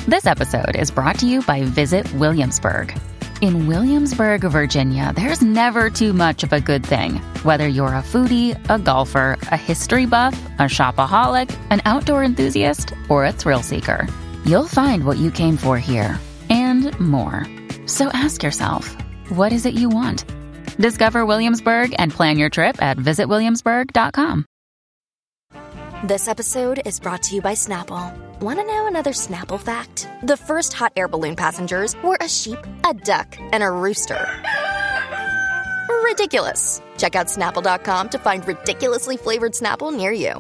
This episode is brought to you by Visit Williamsburg. In Williamsburg, Virginia, there's never too much of a good thing. Whether you're a foodie, a golfer, a history buff, a shopaholic, an outdoor enthusiast, or a thrill seeker, you'll find what you came for here and more. So ask yourself, what is it you want? Discover Williamsburg and plan your trip at visitwilliamsburg.com. This episode is brought to you by Snapple. Want to know another Snapple fact? The first hot air balloon passengers were a sheep, a duck, and a rooster. Ridiculous. Check out Snapple.com to find ridiculously flavored Snapple near you.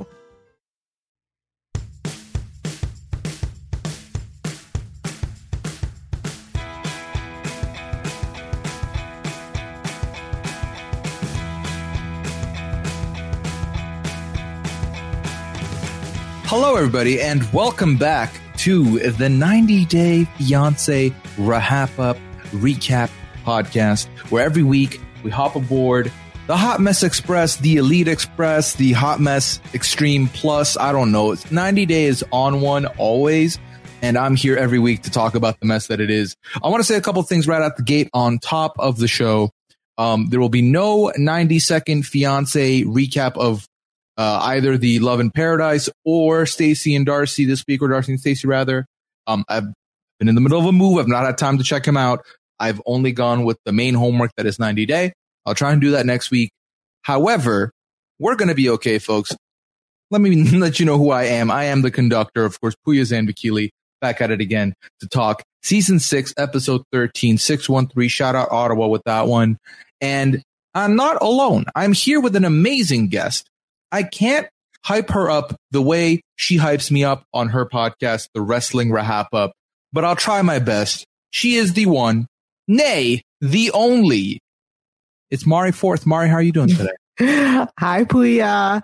Hello, everybody, and welcome back to the 90-Day Fiancé Wrap-Up Recap Podcast, where every week we hop aboard the Hot Mess Express, the Elite Express, the Hot Mess Extreme Plus. I don't know. It's 90 days on one always, and I'm here every week to talk about the mess that it is. I want to say a couple things right out the gate on top of the show. There will be no 90-second Fiancé recap of either the Love in Paradise or Stacey and Darcy this week, or Darcy and Stacey rather. I've been in the middle of a move. I've not had time to check them out. I've only gone with the main homework that is 90 Day. I'll try and do that next week. However, we're going to be okay, folks. Let me let you know who I am. I am the conductor, of course, Puya Zanbakili, back at it again to talk Season 6, Episode 13, 613. Shout out Ottawa with that one. And I'm not alone. I'm here with an amazing guest. I can't hype her up the way she hypes me up on her podcast, The Wrestling Wrap-Up, but I'll try my best. She is the one, nay, the only. It's Mari Forth. Mari, how are you doing today? Hi, Puya.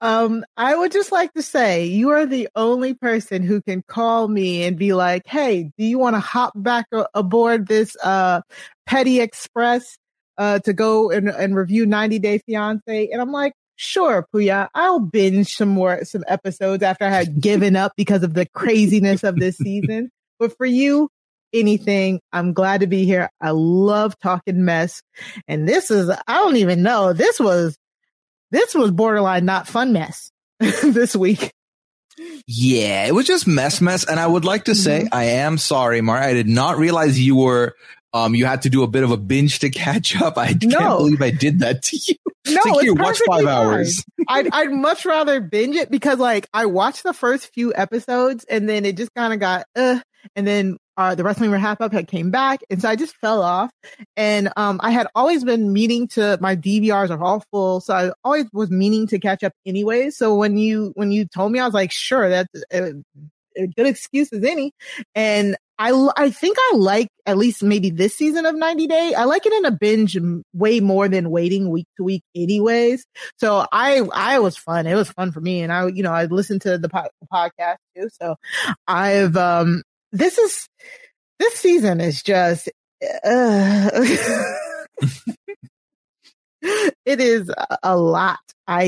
I would just like to say you are the only person who can call me and be like, hey, do you want to hop back aboard this Petty Express to go and review 90 Day Fiancé? And I'm like, sure, Puya, I'll binge some episodes after I had given up because of the craziness of this season. But for you, anything. I'm glad to be here. I love talking mess. And this is, I don't even know, this was borderline not fun mess this week. Yeah, it was just mess. And I would like to say, I am sorry, Mari. I did not realize you were, you had to do a bit of a binge to catch up. I can't believe I did that to you. No, it's like, here, watch 5 hours. I'd much rather binge it because, like, I watched the first few episodes and then it just kind of got, and then the Wrestling Wrap-Up had came back, and so I just fell off. And I had always been meaning to, my DVRs are all full, so I always was meaning to catch up anyway. So when you told me, I was like, sure, that's a good excuse as any. And I think I like at least maybe this season of 90 Day. I like it in a binge way more than waiting week to week anyways. So I was fun. It was fun for me. And I listened to the podcast too. So I've, this season is just, it is a lot.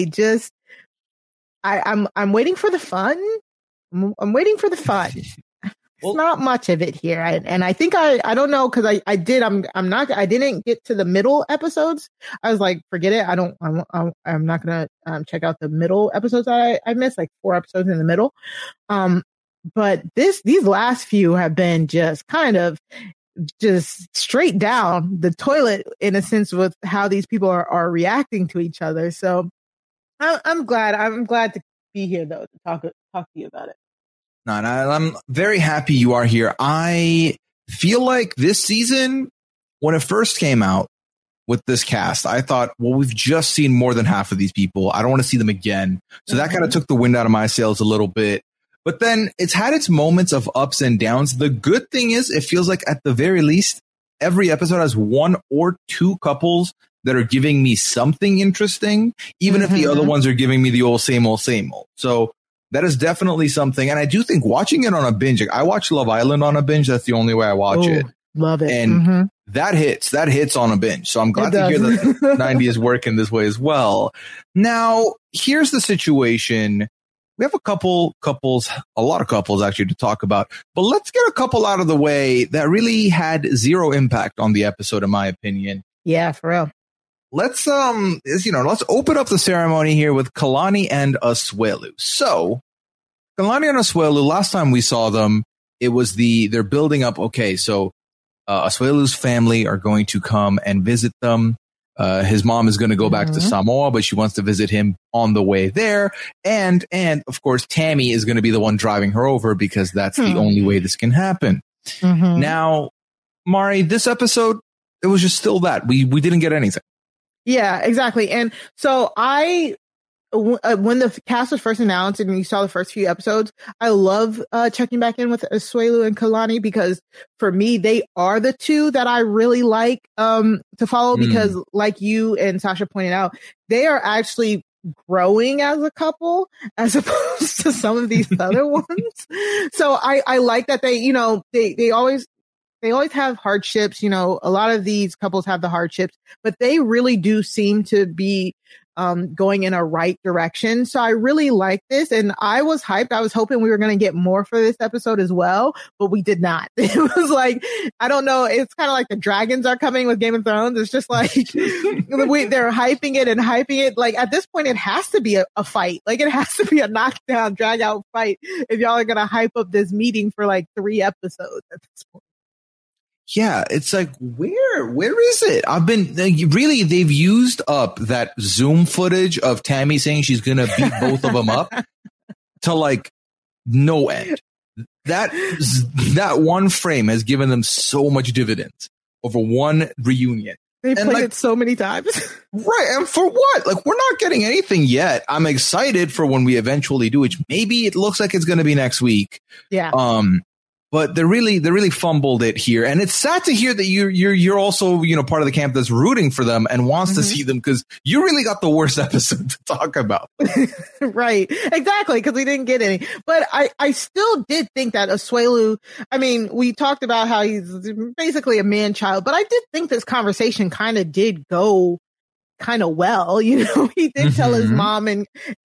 I'm waiting for the fun. I'm waiting for the fun. It's not much of it here. And I think I don't know, cause I didn't get to the middle episodes. I was like, forget it. I'm not going to check out the middle episodes I missed, like 4 episodes in the middle. But these last few have been just kind of just straight down the toilet in a sense with how these people are reacting to each other. So I'm glad to be here though, to talk to you about it. No, and I'm very happy you are here. I feel like this season, when it first came out with this cast, I thought, well, we've just seen more than half of these people. I don't want to see them again. So that kind of took the wind out of my sails a little bit. But then it's had its moments of ups and downs. The good thing is it feels like at the very least, every episode has 1 or 2 couples that are giving me something interesting, even if the other ones are giving me the old, same old, same old. So that is definitely something. And I do think watching it on a binge, like I watch Love Island on a binge. That's the only way I watch it. Love it. And that hits on a binge. So I'm glad to hear that 90 is working this way as well. Now, here's the situation we have a lot of couples actually to talk about, but let's get a couple out of the way that really had zero impact on the episode, in my opinion. Yeah, for real. Let's open up the ceremony here with Kalani and Asuelu. So Kalani and Asuelu, last time we saw them, it was they're building up. Okay, so Asuelu's family are going to come and visit them. His mom is going to go back to Samoa, but she wants to visit him on the way there. And of course, Tammy is going to be the one driving her over because that's the only way this can happen. Now, Mari, this episode, it was just still that we didn't get anything. Yeah, exactly. And so when the cast was first announced and you saw the first few episodes, I love checking back in with Asuelu and Kalani because for me, they are the two that I really like to follow because like you and Sasha pointed out, they are actually growing as a couple as opposed to some of these other ones. So I like that they always have hardships. You know, a lot of these couples have the hardships, but they really do seem to be going in a right direction. So I really like this and I was hyped. I was hoping we were going to get more for this episode as well, but we did not. It was like, I don't know. It's kind of like the dragons are coming with Game of Thrones. It's just like they're hyping it. Like at this point, it has to be a fight. Like it has to be a knockdown, drag out fight if y'all are going to hype up this meeting for like 3 episodes at this point. Yeah, it's like, where is it? I've been really, they've used up that Zoom footage of Tammy saying she's going to beat both of them up to like no end. That one frame has given them so much dividends over one reunion. They played it so many times. Right. And for what? Like, we're not getting anything yet. I'm excited for when we eventually do, which maybe it looks like it's going to be next week. Yeah. But they really fumbled it here. And it's sad to hear that you're also, part of the camp that's rooting for them and wants to see them because you really got the worst episode to talk about. Right. Exactly. Because we didn't get any. But I still did think that Asuelu, I mean, we talked about how he's basically a man child, but I did think this conversation kind of did go kind of well. He did tell his mom and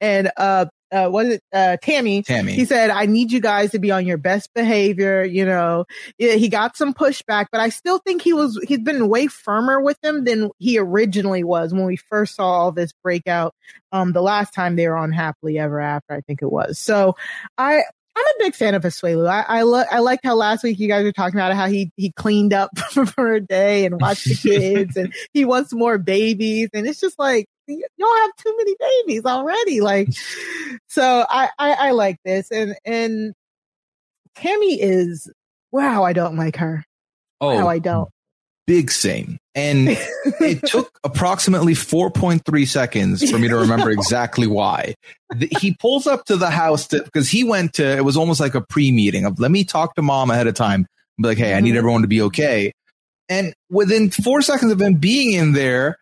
Tammy. He said, I need you guys to be on your best behavior. He got some pushback, but I still think he's been way firmer with them than he originally was when we first saw all this breakout. The last time they were on Happily Ever After, I think it was. So I'm a big fan of Asuelu. I like how last week you guys were talking about how he cleaned up for a day and watched the kids and he wants more babies. And it's just like, you don't have too many babies already. Like, so I like this. And Tammy is, wow, I don't like her. Oh, wow, I don't. Big same. And it took approximately 4.3 seconds for me to remember exactly why. He pulls up to the house because he went to, it was almost like a pre-meeting of let me talk to mom ahead of time. Be like, hey, I need everyone to be okay. And within 4 seconds of him being in there,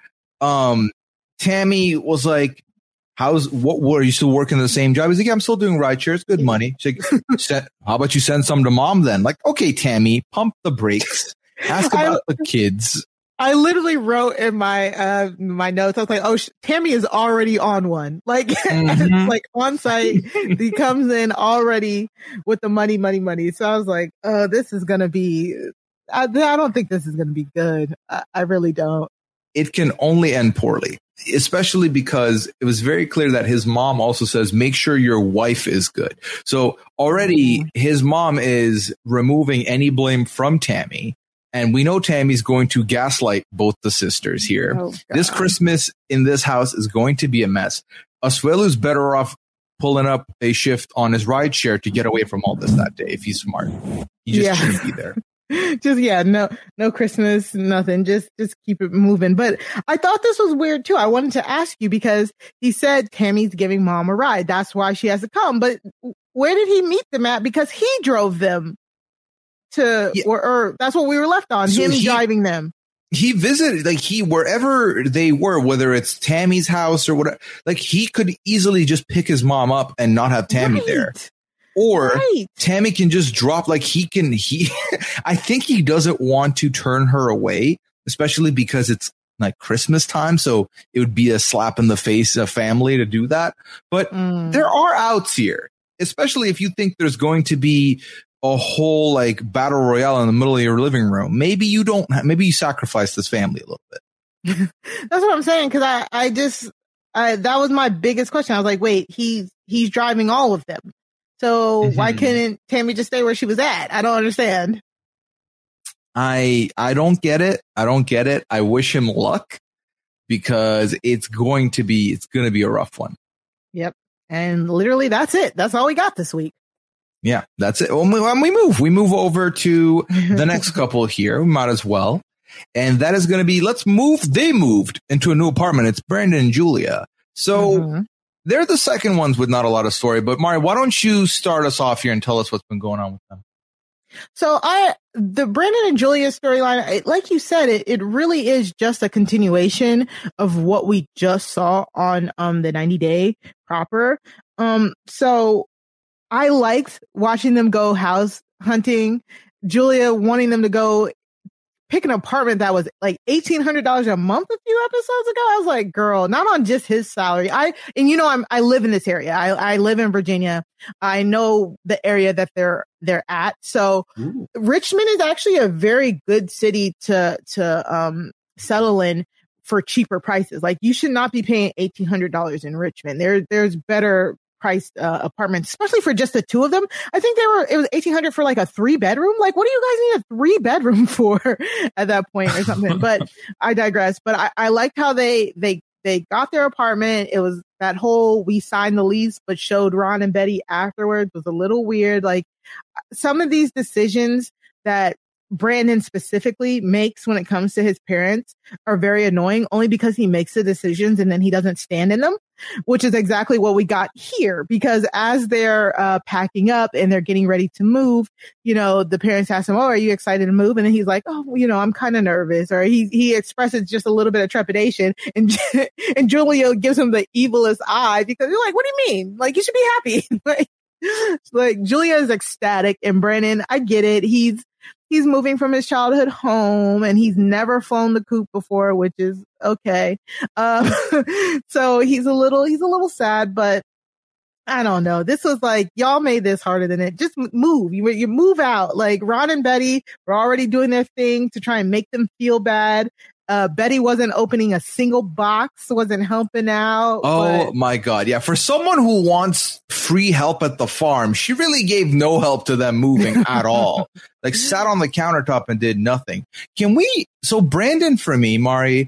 Tammy was like, are you still working the same job? He's like, yeah, I'm still doing rideshare. It's good money. She's like, how about you send some to mom then? Like, okay, Tammy, pump the brakes. Ask about the kids. I literally wrote in my my notes, I was like, oh, Tammy is already on one. Like, like on site. He comes in already with the money. So I was like, this is going to be, I don't think this is going to be good. I really don't. It can only end poorly, especially because it was very clear that his mom also says, make sure your wife is good. So already his mom is removing any blame from Tammy. And we know Tammy's going to gaslight both the sisters here. Oh, this Christmas in this house is going to be a mess. Asuelu's better off pulling up a shift on his rideshare to get away from all this that day if he's smart. He just shouldn't be there. No Christmas, nothing. Just keep it moving. But I thought this was weird too. I wanted to ask you because he said Tammy's giving mom a ride. That's why she has to come. But where did he meet them at? Because he drove them to, or that's what we were left on. So him driving them. He visited, wherever they were, whether it's Tammy's house or whatever, like he could easily just pick his mom up and not have Tammy there. Or Tammy can just drop, I think he doesn't want to turn her away, especially because it's like Christmas time. So it would be a slap in the face of family to do that. But there are outs here, especially if you think there's going to be a whole like battle royale in the middle of your living room. Maybe you you sacrifice this family a little bit. That's what I'm saying. Cause that was my biggest question. I was like, wait, he's driving all of them. So why couldn't Tammy just stay where she was at? I don't understand. I don't get it. I wish him luck because it's going to be a rough one. Yep. And literally that's it. That's all we got this week. Yeah, that's it. When we move over to the next couple here, we might as well. And that is going to be, they moved into a new apartment. It's Brandon and Julia. So they're the second ones with not a lot of story, but Mari, why don't you start us off here and tell us what's been going on with them? So the Brandon and Julia storyline, like you said, it really is just a continuation of what we just saw on the 90 Day proper. So I liked watching them go house hunting, Julia wanting them to go pick an apartment that was like $1,800 a month a few episodes ago. I was like, girl, not on just his salary. I live in this area. I live in Virginia. I know the area that they're at. So Richmond is actually a very good city to settle in for cheaper prices. Like you should not be paying $1,800 in Richmond. There's better priced apartments, especially for just the two of them. I think it was $1,800 for like a 3-bedroom. Like, what do you guys need a 3-bedroom for at that point or something? But I digress. But I liked how they got their apartment. It was that whole we signed the lease, but showed Ron and Betty afterwards was a little weird. Like some of these decisions that Brandon specifically makes when it comes to his parents are very annoying only because he makes the decisions and then he doesn't stand in them, which is exactly what we got here. Because as they're packing up and they're getting ready to move, the parents ask him, "Oh, are you excited to move?" And then he's like, "Oh, I'm kind of nervous," or he expresses just a little bit of trepidation, and Julia gives him the evilest eye because you're like, "What do you mean? Like you should be happy." like Julia is ecstatic, and Brandon, I get it. He's moving from his childhood home and he's never flown the coop before, which is okay. So he's a little sad, but I don't know. This was like, y'all made this harder than it. Just move. You move out. Like Ron and Betty were already doing their thing to try and make them feel bad. Betty wasn't opening a single box, wasn't helping out. Oh my God. Yeah. For someone who wants free help at the farm, she really gave no help to them moving at all. Like sat on the countertop and did nothing. So Brandon, for me, Mari,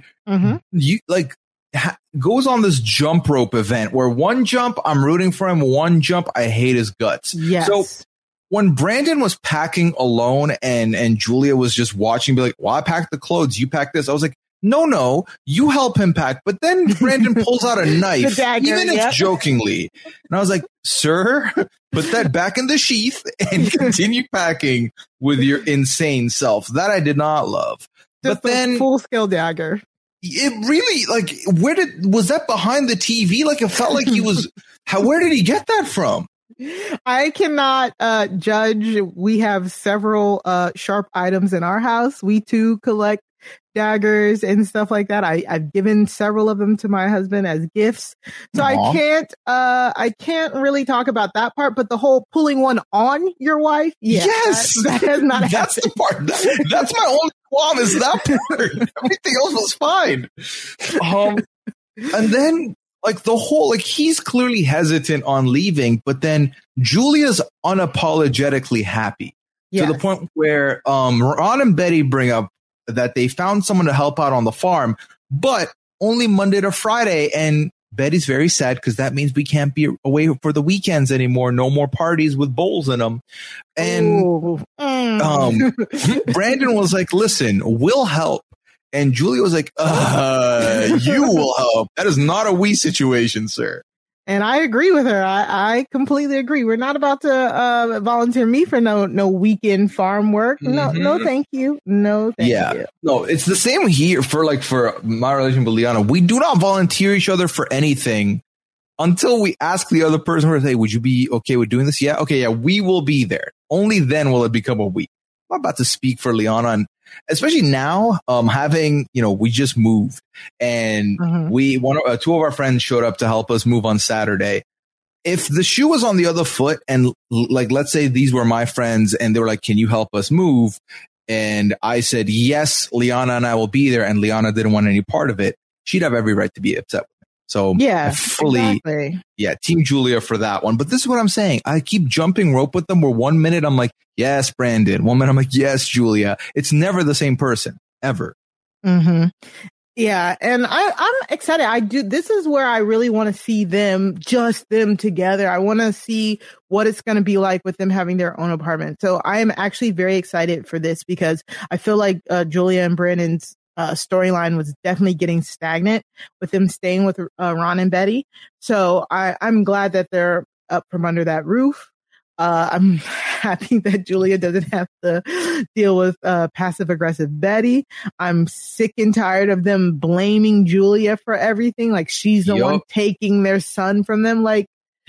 goes on this jump rope event where one jump, I'm rooting for him. One jump, I hate his guts. Yes. So when Brandon was packing alone and Julia was just watching, be like, "Well, I packed the clothes, you pack this." I was like, no, you help him pack. But then Brandon pulls out a knife, even if jokingly. And I was like, "Sir, put that back in the sheath and continue packing with your insane self." That I did not love. Just but then full scale dagger. It really was that behind the TV? Like it felt like he was. Where did he get that from? I cannot judge. We have several sharp items in our house. We too collect daggers and stuff like that. I've given several of them to my husband as gifts. So I can't really talk about that part, but the whole pulling one on your wife. Yeah, yes. That has not happened. That's the part. That's my only qualm is that part. Everything else was fine. And then like the whole, like he's clearly hesitant on leaving, but then Julia's unapologetically happy to the point where Ron and Betty bring up that they found someone to help out on the farm, but only Monday to Friday. And Betty's very sad because that means we can't be away for the weekends anymore. No more parties with bowls in them. And Brandon was like, "Listen, we'll help." And Julia was like, "You will help. That is not a we situation, sir." And I agree with her. I completely agree. We're not about to volunteer me for no weekend farm work. No, thank you. No, thank you. No, it's the same here for my relation with Liana. We do not volunteer each other for anything until we ask the other person, "Hey, would you be okay with doing this?" "Yeah, okay, yeah, we will be there." Only then will it become a we. I'm about to speak for Liana, and especially now, having, we just moved, and two of our friends showed up to help us move on Saturday. If the shoe was on the other foot, and like, let's say these were my friends and they were like, can you help us move? And I said, yes, Liana and I will be there. And Liana didn't want any part of it. She'd have every right to be upset with me. So yeah, exactly. Team Julia for that one. But this is what I'm saying. I keep jumping rope with them where 1 minute I'm like, yes, Brandon. 1 minute I'm like, yes, Julia. It's never the same person ever. Mm-hmm. Yeah. And I'm excited. This is where I really want to see just them together. I want to see what it's going to be like with them having their own apartment. So I am actually very excited for this because I feel like Julia and Brandon's storyline was definitely getting stagnant with them staying with Ron and Betty. So I'm glad that they're up from under that roof. I'm happy that Julia doesn't have to deal with passive aggressive Betty. I'm sick and tired of them blaming Julia for everything. Like she's the one taking their son from them. Like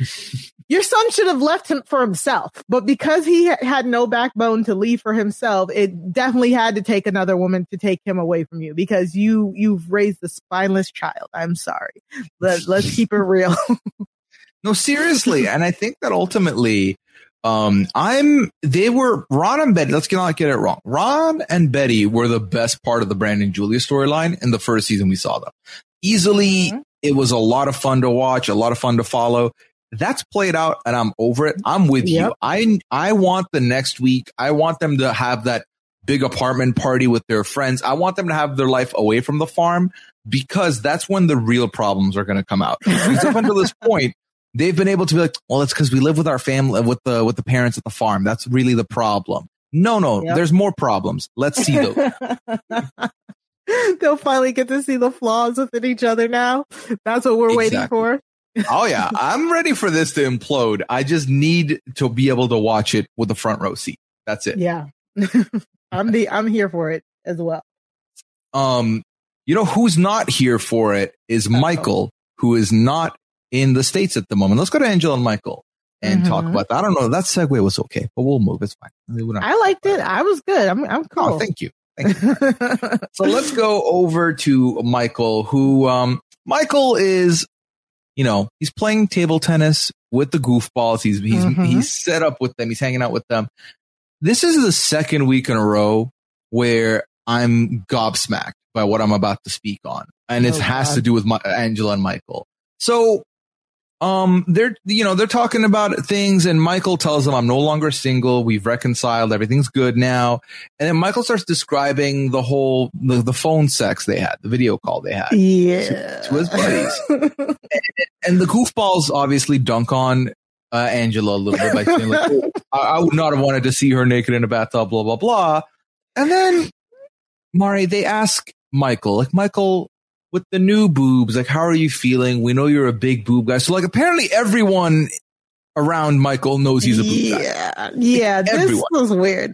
your son should have left him for himself, but because he had no backbone to leave for himself, it definitely had to take another woman to take him away from you because you've raised a spineless child. I'm sorry. Let's keep it real. No, seriously. And I think that ultimately, Ron and Betty, let's not get it wrong. Ron and Betty were the best part of the Brandon Julia storyline in the first season we saw them. Easily, it was a lot of fun to watch, a lot of fun to follow. That's played out and I'm over it. I'm with you. I want the next week. I want them to have that big apartment party with their friends. I want them to have their life away from the farm because that's when the real problems are going to come out. Because up until this point, they've been able to be like, well, it's because we live with our family, with the parents at the farm. That's really the problem. No, there's more problems. Let's see those. They'll finally get to see the flaws within each other now. That's what we're waiting for. Oh yeah, I'm ready for this to implode. I just need to be able to watch it with the front row seat. That's it. Yeah. I'm here for it as well. Who's not here for it is Michael, who is not in the States at the moment. Let's go to Angela and Michael and talk about that. I don't know. That segue was okay, but we'll move. It's fine. I liked it. I was good. I'm cool. Oh, thank you. So let's go over to Michael, who, Michael is, he's playing table tennis with the goofballs. He's set up with them. He's hanging out with them. This is the second week in a row where I'm gobsmacked by what I'm about to speak on. And it has to do with Angela and Michael. So, they're talking about things and Michael tells them, I'm no longer single. We've reconciled. Everything's good now. And then Michael starts describing the whole, the phone sex they had, the video call they had to his buddies. and the goofballs obviously dunk on Angela a little bit by saying like, I would not have wanted to see her naked in a bathtub, blah, blah, blah. And then Mari, they ask Michael, with the new boobs, like, how are you feeling? We know you're a big boob guy. So like, apparently everyone around Michael knows he's a boob guy. Yeah. This was weird.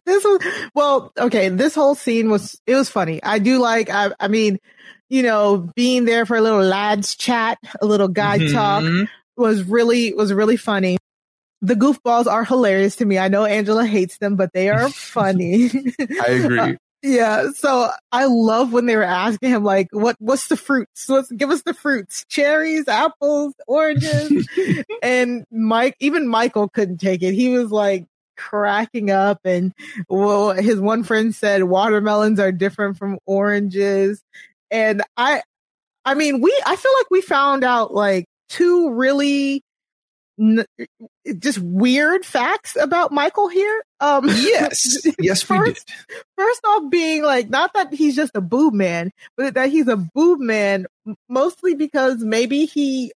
This whole scene was funny. I do like, I mean, being there for a little lads chat, a little guy talk was really funny. The goofballs are hilarious to me. I know Angela hates them, but they are funny. I agree. Yeah, so I love when they were asking him, like, what's the fruits? Give us the fruits. Cherries, apples, oranges. And even Michael couldn't take it. He was like cracking up. And his one friend said watermelons are different from oranges. And I feel like we found out like two really just weird facts about Michael here. Yes, we did. First off, being like, not that he's just a boob man, but that he's a boob man mostly because maybe he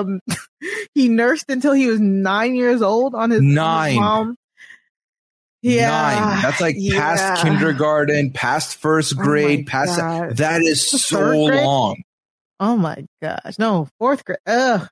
he nursed until he was 9 years old on his mom. Yeah, 9. That's like past kindergarten, past first grade, that is so long. Oh my gosh. No, 4th grade.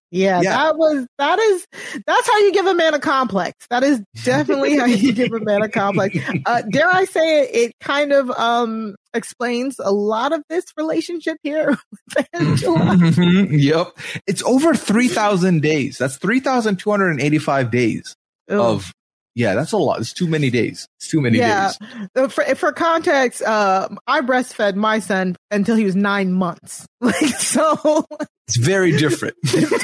That's how you give a man a complex. That is definitely how you give a man a complex. Dare I say it kind of explains a lot of this relationship here with Angela. Yep. It's over 3,000 days. That's 3,285 days of Yeah, that's a lot. It's too many days. It's too many days. For context, I breastfed my son until he was 9 months. So it's very different.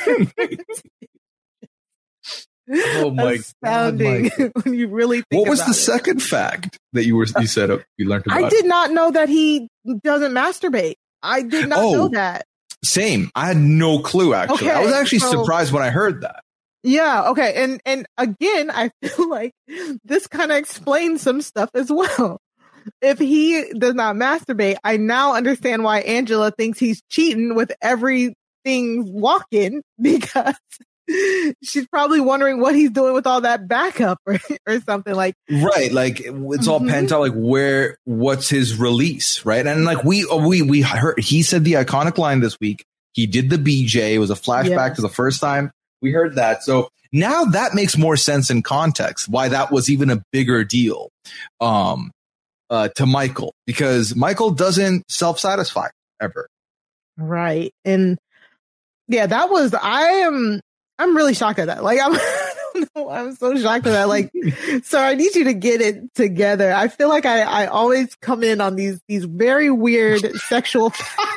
Oh my astounding God, when you really think what was about the it. second fact that you said you learned about? I did not know that he doesn't masturbate. I did not know that. Same. I had no clue, actually. I was actually surprised when I heard that. Yeah, okay. And again, I feel like this kind of explains some stuff as well. If he does not masturbate, I now understand why Angela thinks he's cheating with everything walking, because she's probably wondering what he's doing with all that backup or something like. Right. Like it's all pent out. Like what's his release? Right. And like we heard, he said the iconic line this week. He did the BJ. It was a flashback to the first time we heard that. So now that makes more sense in context, why that was even a bigger deal, to Michael, because Michael doesn't self-satisfy ever. Right. And yeah, that was, I'm really shocked at that. Like, I'm so shocked at that. Like, so I need you to get it together. I feel like I always come in on these very weird sexual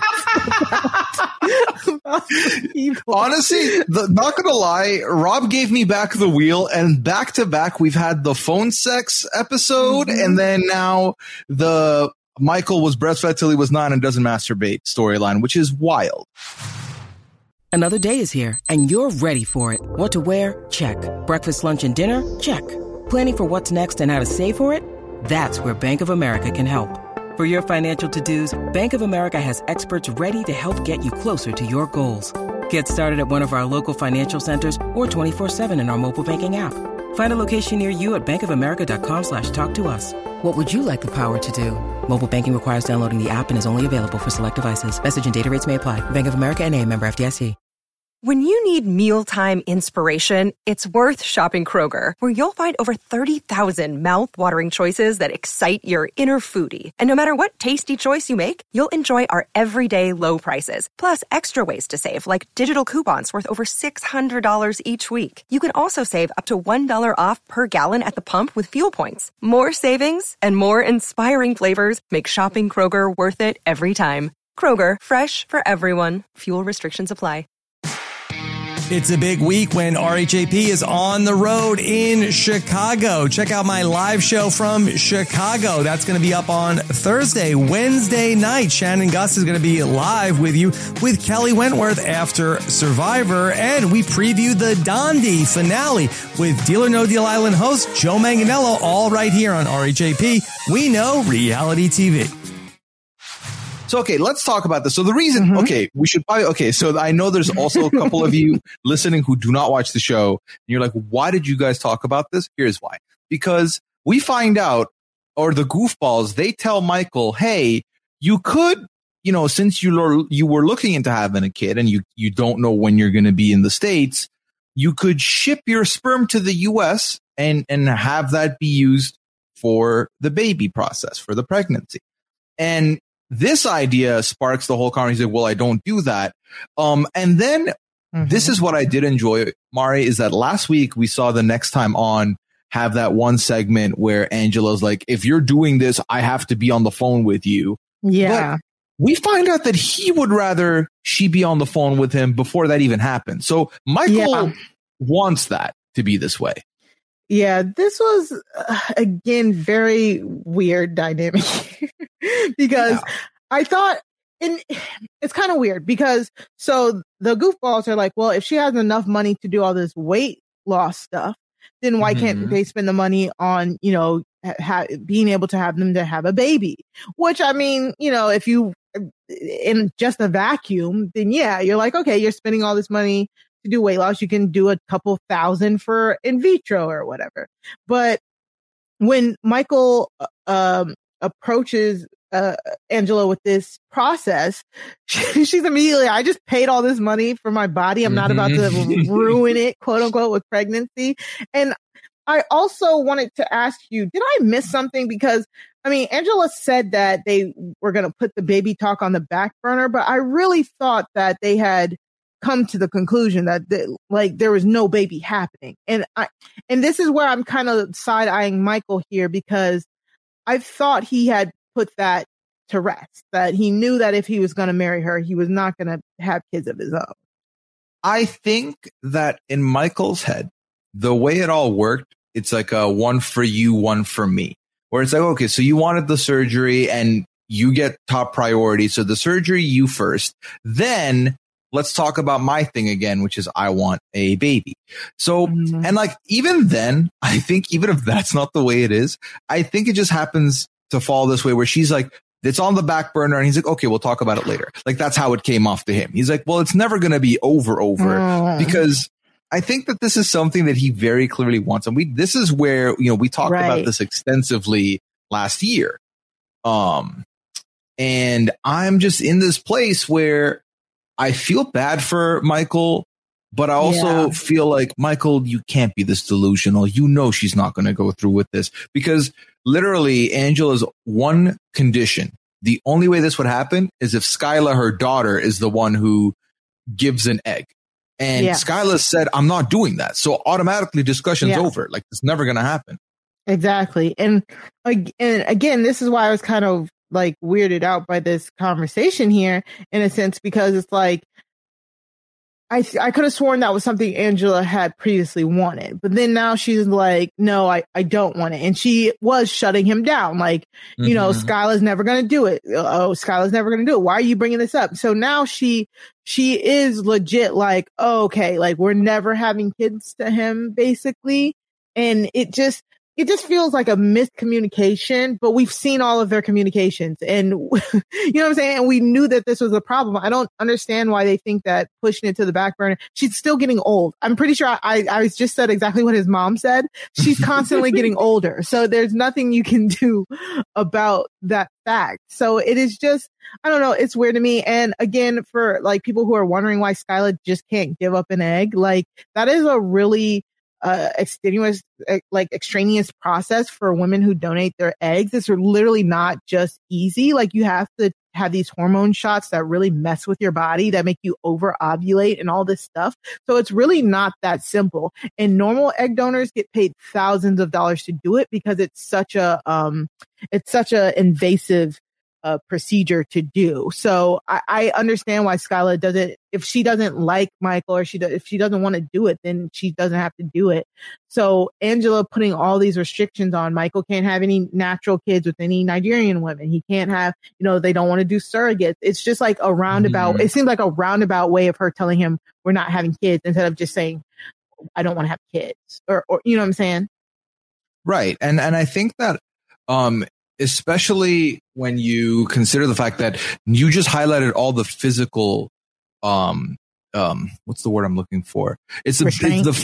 about people. Honestly, not gonna lie, Rob gave me back the wheel, and back to back we've had the phone sex episode, and then now the Michael was breastfed till he was 9 and doesn't masturbate storyline, which is wild. Another day is here, and you're ready for it. What to wear? Check. Breakfast, lunch, and dinner? Check. Planning for what's next and how to save for it? That's where Bank of America can help. For your financial to-dos, Bank of America has experts ready to help get you closer to your goals. Get started at one of our local financial centers or 24/7 in our mobile banking app. Find a location near you at bankofamerica.com/talktous. What would you like the power to do? Mobile banking requires downloading the app and is only available for select devices. Message and data rates may apply. Bank of America NA, member FDIC. When you need mealtime inspiration, it's worth shopping Kroger, where you'll find over 30,000 mouth-watering choices that excite your inner foodie. And no matter what tasty choice you make, you'll enjoy our everyday low prices, plus extra ways to save, like digital coupons worth over $600 each week. You can also save up to $1 off per gallon at the pump with fuel points. More savings and more inspiring flavors make shopping Kroger worth it every time. Kroger, fresh for everyone. Fuel restrictions apply. It's a big week when RHAP is on the road in Chicago. Check out my live show from Chicago. That's going to be up on Thursday, Wednesday night. Shannon Gus is going to be live with you with Kelly Wentworth after Survivor. And we preview the Dondi finale with Deal or No Deal Island host Joe Manganiello, all right here on RHAP. We know reality TV. So, okay, let's talk about this. So the reason, we should probably, so I know there's also a couple of you listening who do not watch the show. And you're like, why did you guys talk about this? Here's why. Because we find out, or the goofballs, they tell Michael, hey, you could, since you were looking into having a kid and you don't know when you're going to be in the States, you could ship your sperm to the US and have that be used for the baby process, for the pregnancy. And this idea sparks the whole conversation. Well, I don't do that. And then this is what I did enjoy, Mari, is that last week we saw the Next Time On have that one segment where Angela's like, if you're doing this, I have to be on the phone with you. Yeah. But we find out that he would rather she be on the phone with him before that even happened. So Michael wants that to be this way. Yeah, this was, again, very weird dynamic because I thought, and it's kind of weird because so the goofballs are like, well, if she has enough money to do all this weight loss stuff, then why can't they spend the money on, being able to have them to have a baby? Which, I mean, if you, in just a vacuum, then you're like, okay, you're spending all this money to do weight loss, you can do a couple thousand for in vitro or whatever. But when Michael approaches Angela with this process, she's immediately, I just paid all this money for my body. I'm not about to ruin it, quote unquote, with pregnancy. And I also wanted to ask you, did I miss something? Because, I mean, Angela said that they were going to put the baby talk on the back burner, but I really thought that they had come to the conclusion that like there was no baby happening. And this is where I'm kind of side eyeing Michael here, because I thought he had put that to rest, that he knew that if he was going to marry her, he was not going to have kids of his own. I think that in Michael's head, the way it all worked, it's like a one for you, one for me, where it's like, okay, so you wanted the surgery and you get top priority. So the surgery, you first, then let's talk about my thing again, which is I want a baby. So, and like, even then, I think even if that's not the way it is, I think it just happens to fall this way where she's like, it's on the back burner. And he's like, okay, we'll talk about it later. Like, that's how it came off to him. He's like, well, it's never going to be over because I think that this is something that he very clearly wants. And this is where, we talked about this extensively last year. And I'm just in this place where I feel bad for Michael, but I also feel like, Michael, you can't be this delusional. She's not going to go through with this, because literally Angela's one condition, the only way this would happen is if Skyla, her daughter, is the one who gives an egg. And Skyla said, I'm not doing that. So automatically discussion's over. Like, it's never going to happen. Exactly. And again, this is why I was kind of like weirded out by this conversation here, in a sense, because it's like, I could have sworn that was something Angela had previously wanted, but then now she's like, no, I don't want it. And she was shutting him down. Like, Skyla's never going to do it. Oh, Skyla's never going to do it. Why are you bringing this up? So now she is legit like, oh, okay, like we're never having kids to him, basically. And it just feels like a miscommunication, but we've seen all of their communications, and you know what I'm saying? And we knew that this was a problem. I don't understand why they think that pushing it to the back burner. She's still getting old. I'm pretty sure I just said exactly what his mom said. She's constantly getting older. So there's nothing you can do about that fact. So it is just, I don't know. It's weird to me. And again, for like people who are wondering why Skyla just can't give up an egg, like that is a really extraneous process for women who donate their eggs. It's literally not just easy. Like, you have to have these hormone shots that really mess with your body, that make you over ovulate and all this stuff. So it's really not that simple. And normal egg donors get paid thousands of dollars to do it, because it's such a invasive procedure to do. So I understand why Skyla doesn't, if she doesn't like Michael, or if she doesn't want to do it, then she doesn't have to do it. So Angela putting all these restrictions on Michael, can't have any natural kids with any Nigerian women. He can't have, they don't want to do surrogates. It's just like a roundabout. It seems like a roundabout way of her telling him we're not having kids, instead of just saying, I don't want to have kids, or you know what I'm saying? Right. And I think that, especially when you consider the fact that you just highlighted all the physical, what's the word I'm looking for? It's no,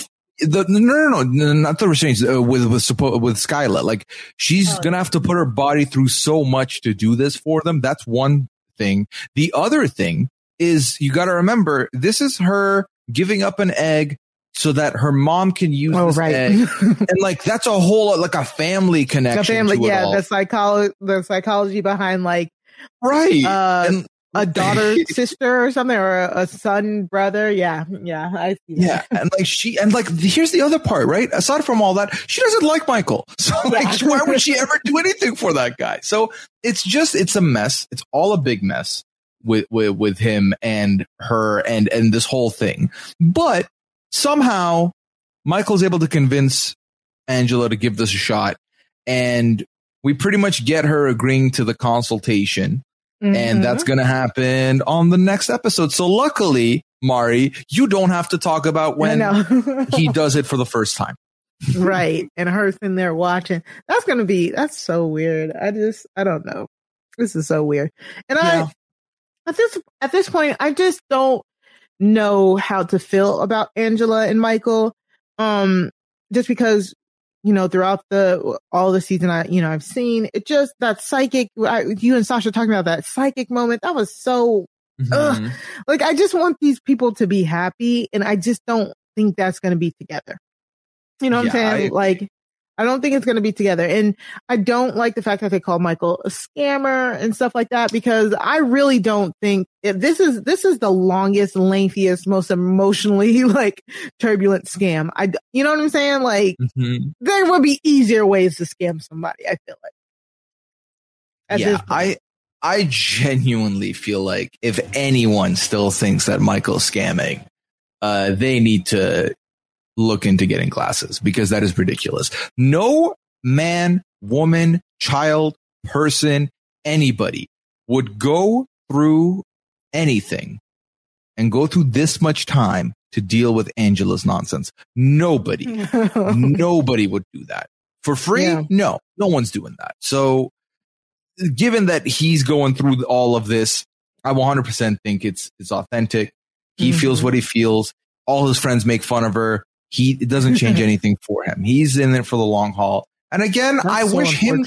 not the restraints with Skyla. Like, she's gonna have to put her body through so much to do this for them. That's one thing. The other thing is, you got to remember, this is her giving up an egg so that her mom can use this egg. And like, that's a whole, like a family connection. The psychology behind like, and a daughter, sister or something, or a son, brother. Yeah. I see that. Yeah. And like, here's the other part, right? Aside from all that, she doesn't like Michael. So like, why would she ever do anything for that guy? So it's a mess. It's all a big mess with him and her and this whole thing. But somehow Michael's able to convince Angela to give this a shot, and we pretty much get her agreeing to the consultation. And that's going to happen on the next episode. So luckily, Mari, you don't have to talk about when he does it for the first time. Right. And her sitting there watching. That's so weird. I don't know. This is so weird. And at this point, I just don't know how to feel about Angela and Michael. Just because, throughout all the season I've seen it, just that psychic, you and Sasha talking about that psychic moment, that was so like, I just want these people to be happy, and I just don't think that's going to be together. You know what I'm saying? I don't think it's going to be together. And I don't like the fact that they call Michael a scammer and stuff like that, because I really don't think this is the longest, lengthiest, most emotionally like turbulent scam. You know what I'm saying? Like there would be easier ways to scam somebody, I feel like. I genuinely feel like if anyone still thinks that Michael's scamming, they need to look into getting glasses, because that is ridiculous. No man, woman, child, person, anybody would go through anything and go through this much time to deal with Angela's nonsense. Nobody would do that for free. Yeah. No one's doing that. So given that he's going through all of this, I 100% think it's authentic. He feels what he feels. All his friends make fun of her. It doesn't change anything for him. He's in there for the long haul. And again, I wish him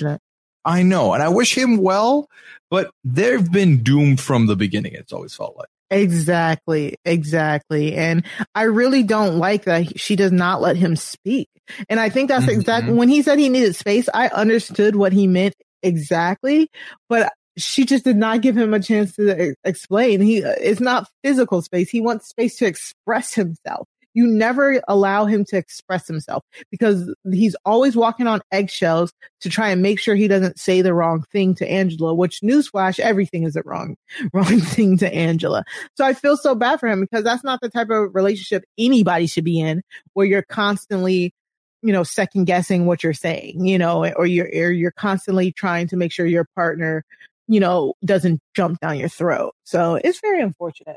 well, but they've been doomed from the beginning. It's always felt like. Exactly. And I really don't like that she does not let him speak. And I think that's exactly when he said he needed space, I understood what he meant exactly, but she just did not give him a chance to explain. It's not physical space. He wants space to express himself. You never allow him to express himself, because he's always walking on eggshells to try and make sure he doesn't say the wrong thing to Angela, which, newsflash, everything is the wrong thing to Angela. So I feel so bad for him, because that's not the type of relationship anybody should be in, where you're constantly, second guessing what you're saying, or you're constantly trying to make sure your partner, doesn't jump down your throat. So it's very unfortunate.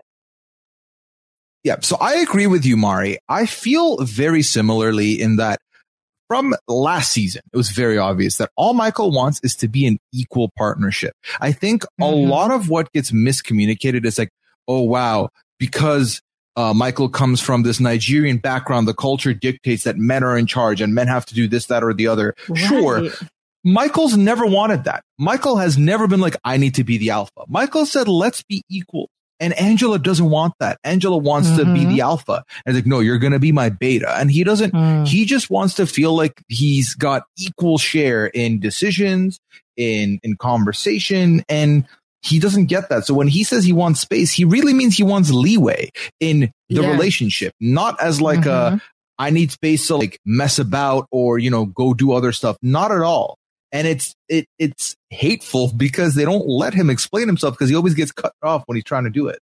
Yeah, so I agree with you, Mari. I feel very similarly in that from last season, it was very obvious that all Michael wants is to be an equal partnership. I think a lot of what gets miscommunicated is like, oh, wow, because Michael comes from this Nigerian background, the culture dictates that men are in charge and men have to do this, that, or the other. Right. Sure. Michael's never wanted that. Michael has never been like, I need to be the alpha. Michael said, let's be equal. And Angela doesn't want that. Angela wants to be the alpha. And it's like, no, you're going to be my beta. And he doesn't, he just wants to feel like he's got equal share in decisions, in conversation. And he doesn't get that. So when he says he wants space, he really means he wants leeway in the relationship, not as like I need space to like mess about or, go do other stuff. Not at all. And it's hateful because they don't let him explain himself, because he always gets cut off when he's trying to do it.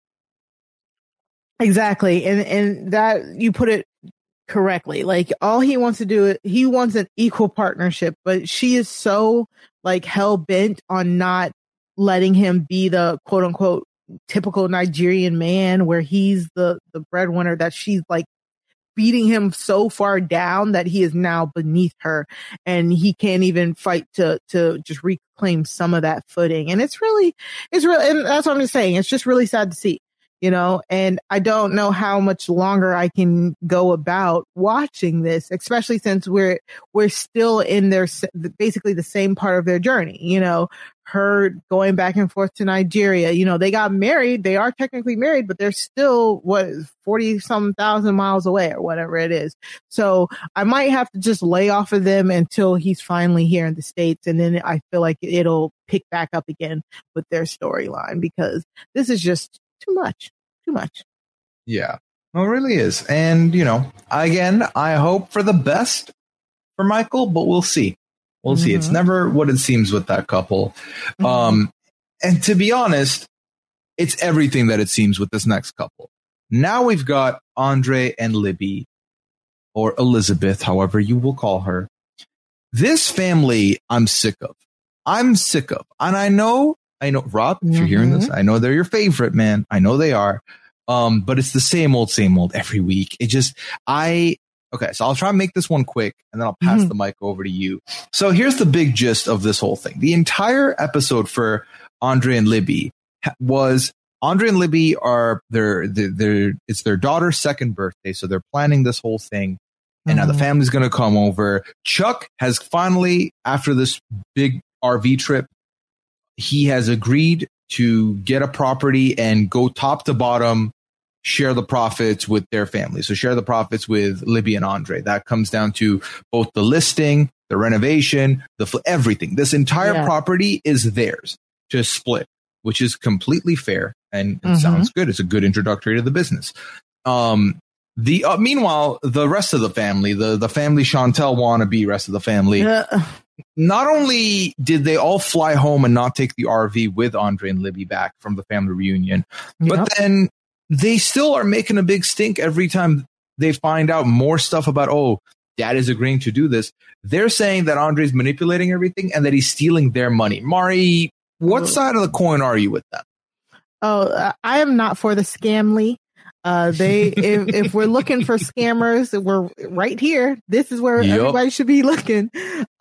Exactly. And that, you put it correctly. Like, all he wants to do, he wants an equal partnership, but she is so like hell bent on not letting him be the quote unquote typical Nigerian man, where he's the breadwinner, that she's like beating him so far down that he is now beneath her, and he can't even fight to just reclaim some of that footing. And it's really, and that's what I'm just saying. It's just really sad to see, and I don't know how much longer I can go about watching this, especially since we're still in basically the same part of their journey, her going back and forth to Nigeria. They got married. They are technically married, but they're still 40-some thousand miles away or whatever it is. So I might have to just lay off of them until he's finally here in the States. And then I feel like it'll pick back up again with their storyline, because this is just too much. Yeah, no, it really is. And, again, I hope for the best for Michael, but we'll see. We'll see. It's never what it seems with that couple. And to be honest, it's everything that it seems with this next couple. Now we've got Andre and Libby, or Elizabeth, however you will call her. This family, I'm sick of. And I know, Rob, if you're hearing this, I know they're your favorite, man. I know they are. But it's the same old every week. Okay, so I'll try and make this one quick, and then I'll pass the mic over to you. So here's the big gist of this whole thing. The entire episode for Andre and Libby was, Andre and Libby are it's their daughter's second birthday, so they're planning this whole thing. And now the family's going to come over. Chuck has finally, after this big RV trip, he has agreed to get a property and go top to bottom share the profits with their family. So share the profits with Libby and Andre. That comes down to both the listing, the renovation, everything. This entire property is theirs to split, which is completely fair and it sounds good. It's a good introductory to the business. Meanwhile, the rest of the family, the family Chantel wannabe rest of the family, not only did they all fly home and not take the RV with Andre and Libby back from the family reunion, but then they still are making a big stink every time they find out more stuff about, dad is agreeing to do this. They're saying that Andre's manipulating everything and that he's stealing their money. Mari, what side of the coin are you with them? I am not for the scamly. If we're looking for scammers, we're right here. This is where everybody should be looking.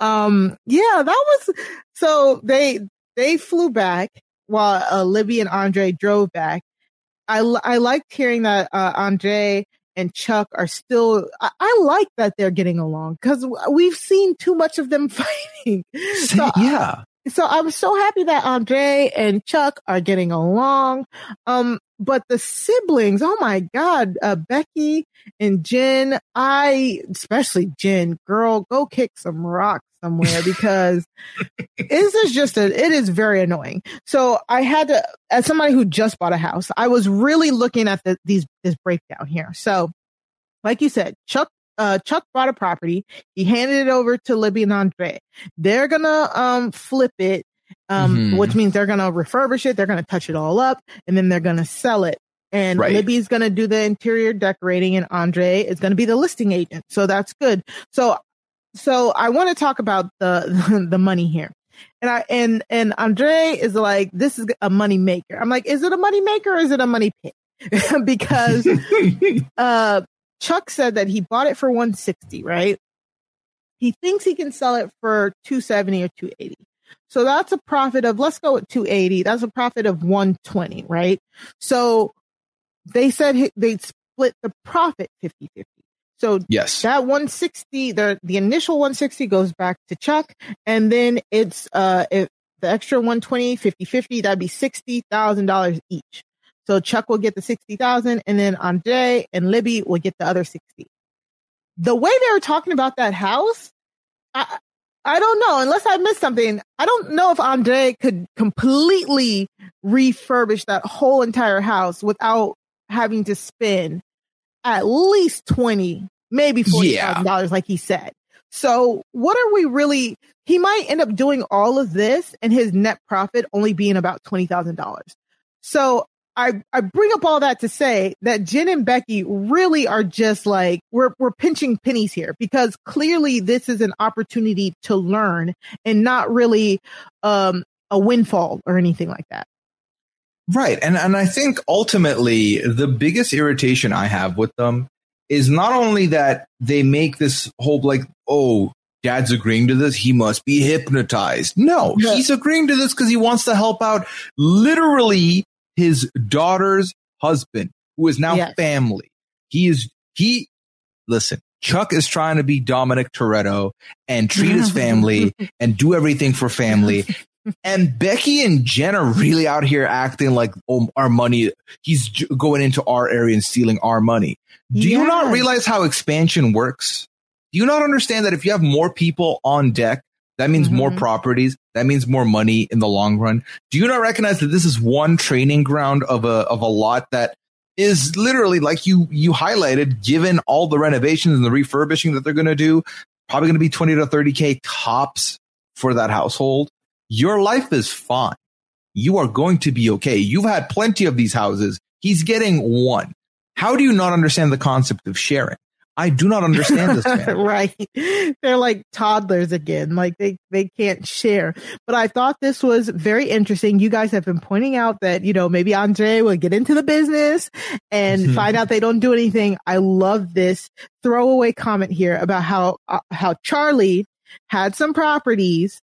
So they flew back while Libby and Andre drove back. I liked hearing that Andre and Chuck are still. I like that they're getting along because we've seen too much of them fighting. So I was so happy that Andre and Chuck are getting along. But the siblings, oh my God, Becky and Jen, especially Jen, girl, go kick some rocks somewhere because it is very annoying. So I had to, as somebody who just bought a house, I was really looking at this breakdown here. So like you said, Chuck bought a property. He handed it over to Libby and Andre. They're gonna flip it, which means they're gonna refurbish it. They're gonna touch it all up, and then they're gonna sell it. And Libby's gonna do the interior decorating, and Andre is gonna be the listing agent. So that's good. So I want to talk about the money here. And Andre is like, this is a money maker. I'm like, is it a money maker or is it a money pit? Because Chuck said that he bought it for $160, right? He thinks he can sell it for $270 or $280. So that's a profit of, let's go with $280. That's a profit of $120, right? So they said they'd split the profit 50-50. So yes, that 160, the initial 160 goes back to Chuck, and then it's if the extra 120, 50-50, that'd be $60,000 each. So Chuck will get the $60,000, and then Andre and Libby will get the other $60,000. The way they were talking about that house, I don't know, unless I missed something. I don't know if Andre could completely refurbish that whole entire house without having to spend at least $20,000, maybe $40,000, like he said. So what are we really? He might end up doing all of this and his net profit only being about $20,000. So I bring up all that to say that Jen and Becky really are just like, we're pinching pennies here because clearly this is an opportunity to learn and not really a windfall or anything like that. Right. And I think ultimately the biggest irritation I have with them is not only that they make this whole like, dad's agreeing to this, he must be hypnotized. No, he's agreeing to this because he wants to help out literally his daughter's husband, who is now family. Listen, Chuck is trying to be Dominic Toretto and treat his family and do everything for family. And Becky and Jen are really out here acting like, our money, he's going into our area and stealing our money. Do you not realize how expansion works? Do you not understand that if you have more people on deck, that means more properties, that means more money in the long run? Do you not recognize that this is one training ground of a lot that is literally, like you highlighted, given all the renovations and the refurbishing that they're going to do, probably going to be 20 to 30K tops for that household? Your life is fine. You are going to be okay. You've had plenty of these houses. He's getting one. How do you not understand the concept of sharing? I do not understand this, man. Right. They're like toddlers again. Like they can't share. But I thought this was very interesting. You guys have been pointing out that, maybe Andre will get into the business and find out they don't do anything. I love this throwaway comment here about how Charlie had some properties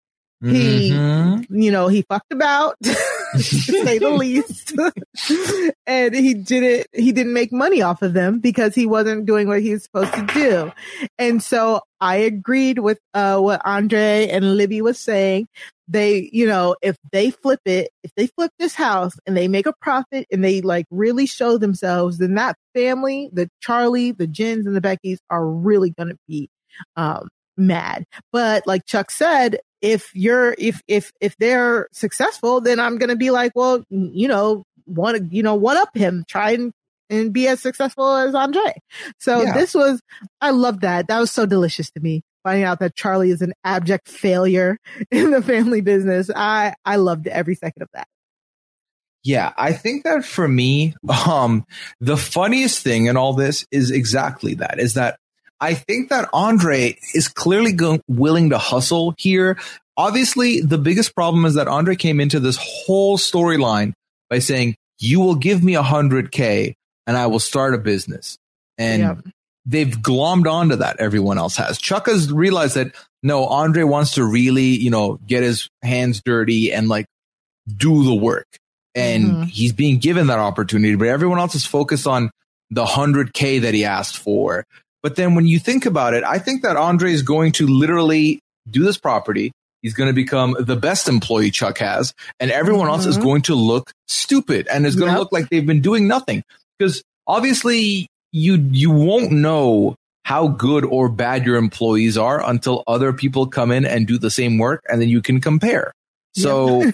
He, he fucked about, to say the least. And he didn't make money off of them because he wasn't doing what he was supposed to do. And so I agreed with what Andre and Libby was saying. They, if they flip this house and they make a profit and they like really show themselves, then that family, the Charlie, the Jins and the Beckys are really going to be mad. But like Chuck said, if they're successful, then I'm going to be like, well, one up him, try and be as successful as Andre. So I love that. That was so delicious to me. Finding out that Charlie is an abject failure in the family business. I loved every second of that. Yeah, I think that for me, the funniest thing in all this is exactly that, is that I think that Andre is clearly willing to hustle here. Obviously, the biggest problem is that Andre came into this whole storyline by saying, you will give me $100K and I will start a business. And they've glommed onto that. Everyone else has. Chuck has realized that, no, Andre wants to really, get his hands dirty and like do the work. And he's being given that opportunity, but everyone else is focused on the $100K that he asked for. But then when you think about it, I think that Andre is going to literally do this property. He's going to become the best employee Chuck has, and everyone else is going to look stupid and is going to look like they've been doing nothing. Because obviously you won't know how good or bad your employees are until other people come in and do the same work, and then you can compare. So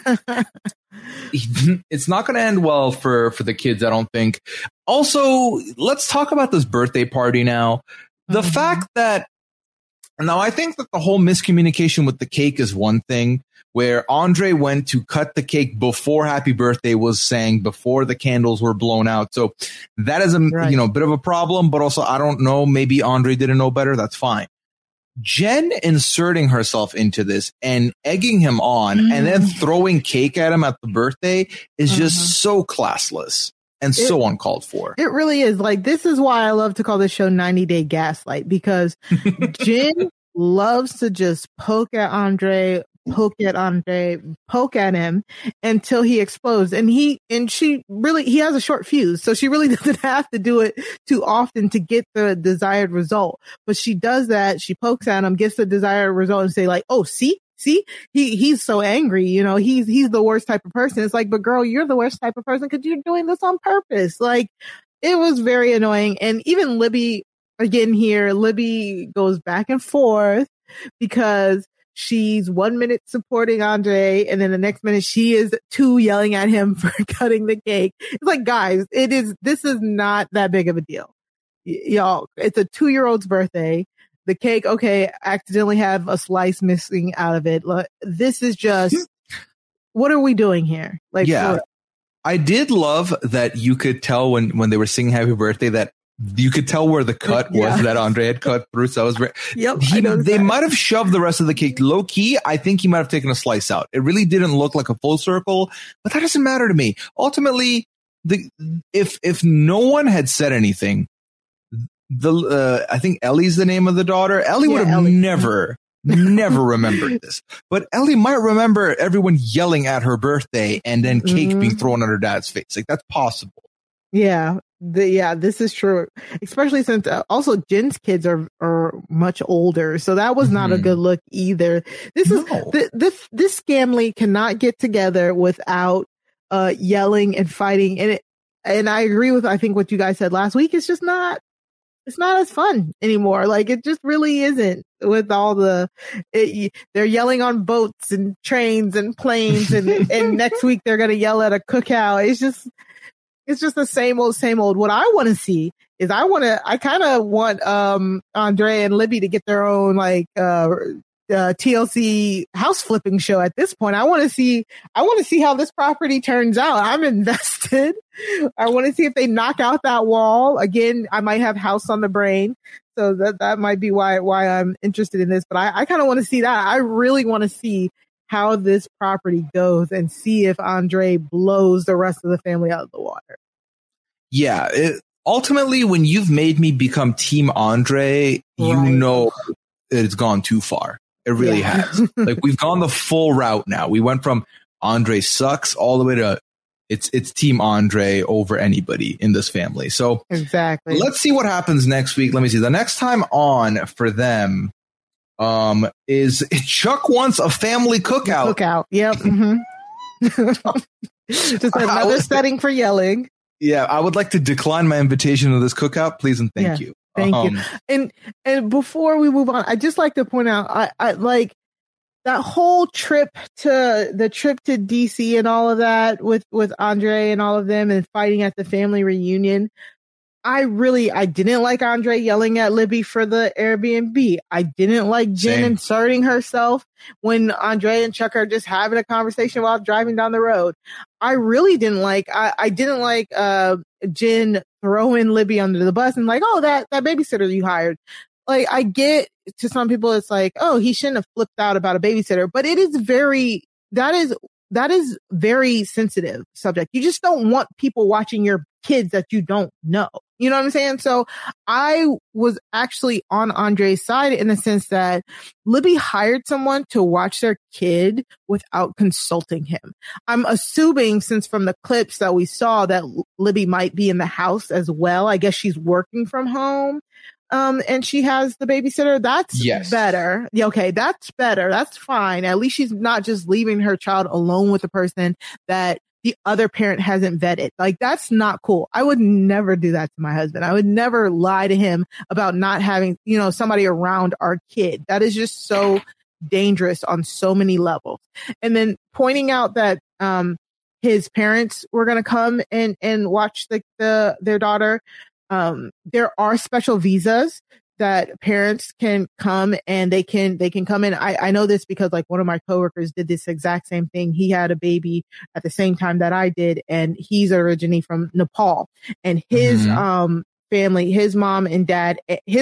it's not going to end well for the kids, I don't think. Also, let's talk about this birthday party now. The fact that, now I think that the whole miscommunication with the cake is one thing, where Andre went to cut the cake before Happy Birthday was sang, before the candles were blown out. So that is a bit of a problem, but also I don't know, maybe Andre didn't know better. That's fine. Jen inserting herself into this and egging him on and then throwing cake at him at the birthday is just so classless and so uncalled for. It really is. Like, this is why I love to call this show 90 Day Gaslight, because Jen loves to just poke at him until he explodes. And he has a short fuse. So she really doesn't have to do it too often to get the desired result. But she does that. She pokes at him, gets the desired result and say like, oh, see, he's so angry. He's the worst type of person. It's like, but girl, you're the worst type of person because you're doing this on purpose. Like, it was very annoying. And even Libby, again here, Libby goes back and forth because she's 1 minute supporting Andre, and then the next minute she is too yelling at him for cutting the cake. It's like, guys, this is not that big of a deal. Y'all, it's a 2-year-old's birthday. The cake, okay, accidentally have a slice missing out of it. This is just, what are we doing here? Like, yeah, I did love that you could tell when they were singing Happy Birthday that you could tell where the cut was that Andre had cut through. So that was they might have shoved the rest of the cake low key. I think he might have taken a slice out. It really didn't look like a full circle, but that doesn't matter to me. Ultimately, if no one had said anything, I think Ellie's the name of the daughter. Ellie would have never remembered this, but Ellie might remember everyone yelling at her birthday and then cake being thrown at her dad's face. Like, that's possible. Yeah. This is true, especially since also Jen's kids are much older. So that was not a good look either. This family cannot get together without yelling and fighting. And I agree with, I think, what you guys said last week. It's just not as fun anymore. Like, it just really isn't, with all they're yelling on boats and trains and planes and next week they're going to yell at a cookout. It's just the same old. What I want to see is I kind of want Andre and Libby to get their own like TLC house flipping show at this point. I want to see how this property turns out. I'm invested. I want to see if they knock out that wall. Again, I might have House on the brain. So that might be why I'm interested in this, but I kind of want to see that. I really want to see how this property goes and see if Andre blows the rest of the family out of the water. Yeah. Ultimately, when you've made me become Team Andre, you know it's gone too far. It really has. Like, we've gone the full route now. We went from Andre sucks all the way to it's Team Andre over anybody in this family. So exactly. Let's see what happens next week. Let me see. The next time on for them is Chuck wants a family cookout. Cookout. Yep. Mm-hmm. Just another setting for yelling. Yeah, I would like to decline my invitation to this cookout, please and thank you. Thank you. And before we move on, I'd just like to point out, I like that whole trip to DC and all of that with Andre and all of them and fighting at the family reunion. I didn't like Andre yelling at Libby for the Airbnb. I didn't like Jen inserting herself when Andre and Chuck are just having a conversation while driving down the road. I really didn't like, I didn't like, Jen throwing Libby under the bus and like, oh, that babysitter you hired. Like, I get to some people, it's like, oh, he shouldn't have flipped out about a babysitter, but it is that is very sensitive subject. You just don't want people watching your kids that you don't know. You know what I'm saying? So I was actually on Andre's side in the sense that Libby hired someone to watch their kid without consulting him. I'm assuming, since from the clips that we saw, that Libby might be in the house as well. I guess she's working from home. And she has the babysitter. That's better. Yeah, okay, that's better. That's fine. At least she's not just leaving her child alone with a person that the other parent hasn't vetted. Like, that's not cool. I would never do that to my husband. I would never lie to him about not having, somebody around our kid. That is just so dangerous on so many levels. And then pointing out that, his parents were going to come and watch their daughter. There are special visas that parents can come and they can come in. I know this because like one of my coworkers did this exact same thing. He had a baby at the same time that I did, and he's originally from Nepal, and his, family, his mom and dad,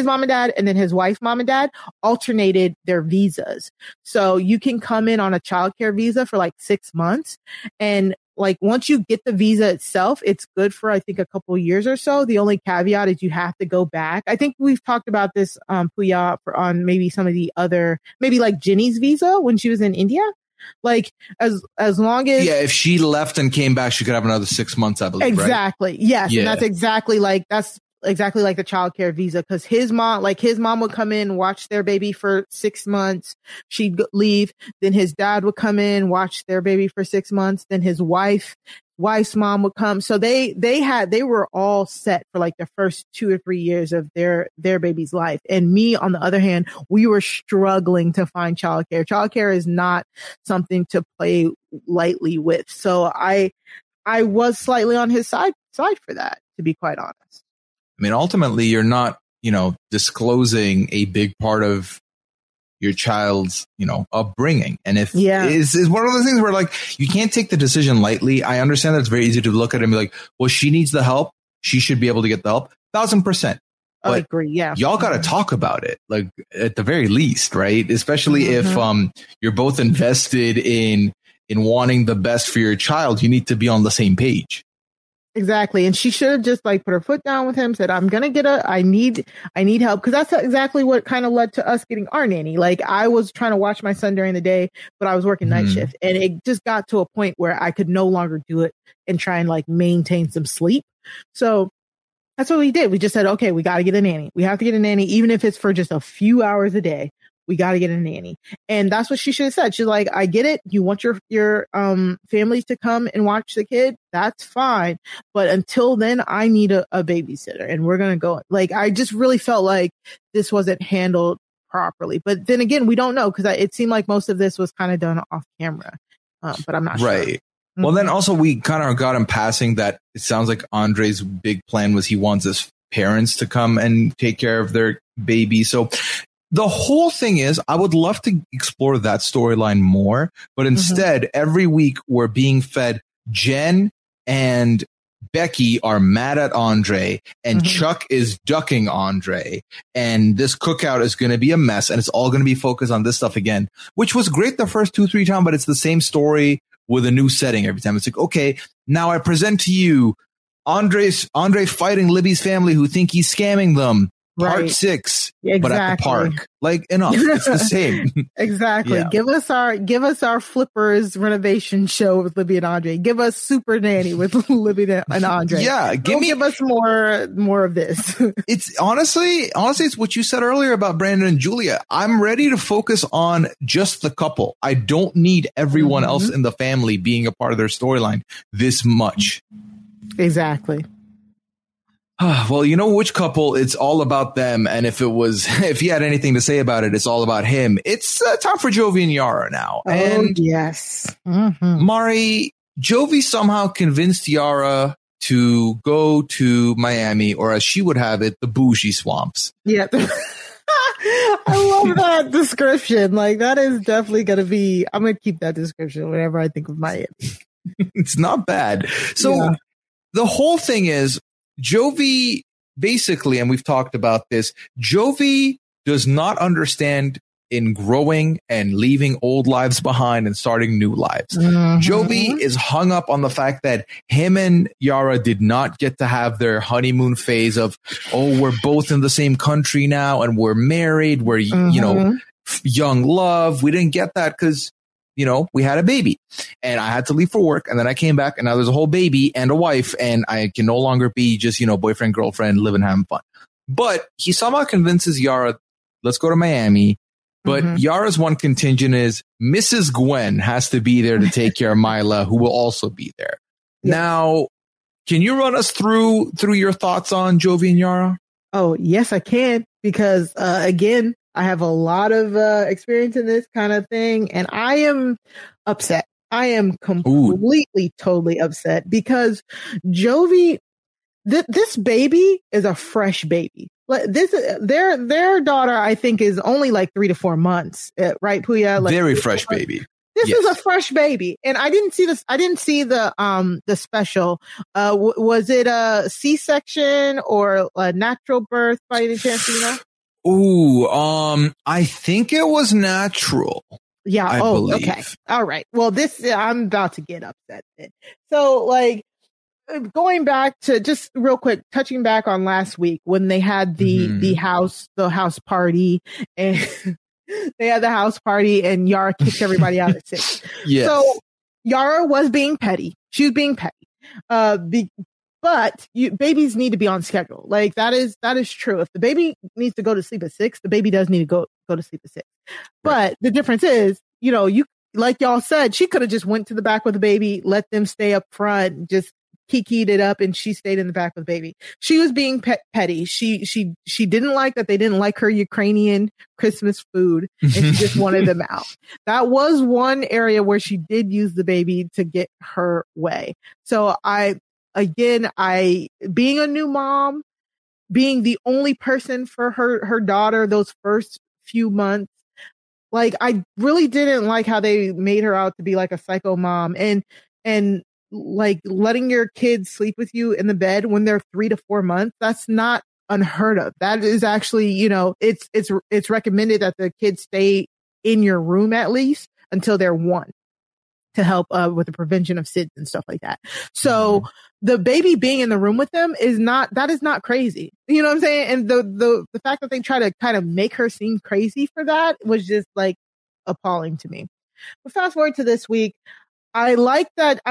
and then his wife's mom and dad alternated their visas. So you can come in on a childcare visa for like 6 months. And like, once you get the visa itself, it's good for, I think, a couple of years or so. The only caveat is you have to go back. I think we've talked about this, Puya, on maybe some of the other, maybe like Ginny's visa when she was in India. Like, as long as... Yeah, if she left and came back, she could have another 6 months, I believe, exactly. Right? Yes. Yeah. And that's exactly like the childcare visa, because his mom would come in, watch their baby for 6 months. She'd leave. Then his dad would come in, watch their baby for 6 months. Then his wife's mom would come. So they were all set for like the first 2 or 3 years of their baby's life. And me, on the other hand, we were struggling to find childcare. Childcare is not something to play lightly with. So I was slightly on his side for that, to be quite honest. I mean, ultimately, you're not, disclosing a big part of your child's, upbringing. And if is one of those things where like, you can't take the decision lightly. I understand that it's very easy to look at it and be like, well, she needs the help. She should be able to get the help. 1,000%. I agree. Yeah. Y'all got to talk about it, like at the very least, right? Especially if, you're both invested in wanting the best for your child. You need to be on the same page. Exactly. And she should have just like put her foot down with him, said, I need help. Cause that's exactly what kind of led to us getting our nanny. Like, I was trying to watch my son during the day, but I was working night shift, and it just got to a point where I could no longer do it and try and like maintain some sleep. So that's what we did. We just said, okay, we got to get a nanny. We have to get a nanny, even if it's for just a few hours a day. We got to get a nanny. And that's what she should have said. She's like, I get it. You want your families to come and watch the kid. That's fine. But until then, I need a babysitter, and we're going to go. Like, I just really felt like this wasn't handled properly. But then again, we don't know, because it seemed like most of this was kind of done off camera. But I'm not sure. Right. Well, then also we kind of got in passing that it sounds like Andre's big plan was he wants his parents to come and take care of their baby. So the whole thing is, I would love to explore that storyline more, but instead, every week we're being fed Jen and Becky are mad at Andre, and Chuck is ducking Andre, and this cookout is going to be a mess, and it's all going to be focused on this stuff again, which was great the first 2-3 times, but it's the same story with a new setting every time. It's like, okay, now I present to you Andre fighting Libby's family who think he's scamming them. part 6, exactly. but at the park. Like, enough. It's the same. Exactly. Yeah. Give us our Flippers renovation show with Libby and Andre. Give us Super Nanny with Libby and Andre. Yeah. Give us more of this. It's honestly, it's what you said earlier about Brandon and Julia. I'm ready to focus on just the couple. I don't need everyone else in the family being a part of their storyline this much. Exactly. Well, you know which couple, it's all about them. And if he had anything to say about it, it's all about him. It's time for Jovi and Yara now. Oh, and yes. Mari, Jovi somehow convinced Yara to go to Miami, or as she would have it, the bougie swamps. Yeah. I love that description. Like, that is definitely going to be, I'm going to keep that description whenever I think of Miami. It's not bad. So the whole thing is, Jovi basically, and we've talked about this, Jovi does not understand in growing and leaving old lives behind and starting new lives. Jovi is hung up on the fact that him and Yara did not get to have their honeymoon phase of, oh, we're both in the same country now and we're married. We're, you know, young love. We didn't get that because, you know, we had a baby and I had to leave for work, and then I came back and now there's a whole baby and a wife, and I can no longer be just, you know, boyfriend, girlfriend, living, having fun. But he somehow convinces Yara, let's go to Miami. But Yara's one contingent is Mrs. Gwen has to be there to take care of Mila, who will also be there. Yes. Now, can you run us through your thoughts on Jovi and Yara? Oh, yes, I can. Because, again, I have a lot of experience in this kind of thing, and I am upset. I am completely, totally upset because Jovi, this baby is a fresh baby. Their daughter, I think, is only like 3 to 4 months, right, Puya? Like, very fresh baby. This is a fresh baby, and I didn't see this. I didn't see the special. Was it a C-section or a natural birth by any chance? You know? Ooh, I think it was natural. Yeah. I believe. Okay. All right. Well, I'm about to get upset then. So, like, going back to just real quick, touching back on last week when they had the house party, and they had the house party and Yara kicked everybody out at 6. Yes. So Yara was being petty. She was being petty. But babies need to be on schedule. Like, that is true. If the baby needs to go to sleep at 6, the baby does need to go to sleep at 6. But the difference is, you know, like y'all said, she could have just went to the back with the baby, let them stay up front, just kikied it up, and she stayed in the back with the baby. She was being petty. She didn't like that they didn't like her Ukrainian Christmas food, and she just wanted them out. That was one area where she did use the baby to get her way. So being a new mom, being the only person for her daughter those first few months, like, I really didn't like how they made her out to be like a psycho mom, and like letting your kids sleep with you in the bed when they're 3 to 4 months. That's not unheard of. That is actually, you know, it's recommended that the kids stay in your room at least until they're 1 to help with the prevention of SIDS and stuff like that. So the baby being in the room with them is not crazy. You know what I'm saying? And the fact that they try to kind of make her seem crazy for that was just like appalling to me. But fast forward to this week. I like that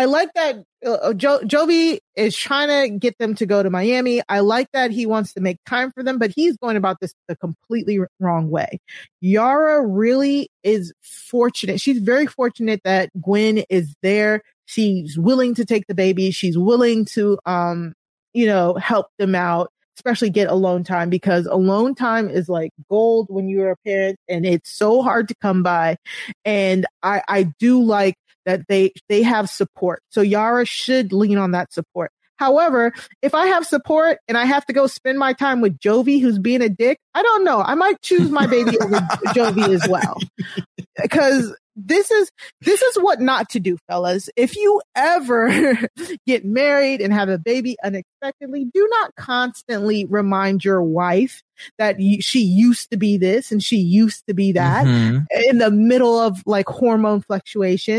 Jovi is trying to get them to go to Miami. I like that he wants to make time for them, but he's going about this the completely wrong way. Yara really is fortunate. She's very fortunate that Gwen is there. She's willing to take the baby. She's willing to, help them out, especially get alone time, because alone time is like gold when you're a parent, and it's so hard to come by. And I do like that they have support. So Yara should lean on that support. However, if I have support and I have to go spend my time with Jovi, who's being a dick, I don't know. I might choose my baby over Jovi as well. Because this is what not to do, fellas. If you ever get married and have a baby unexpectedly, do not constantly remind your wife that she used to be this and she used to be that in the middle of like hormone fluctuations and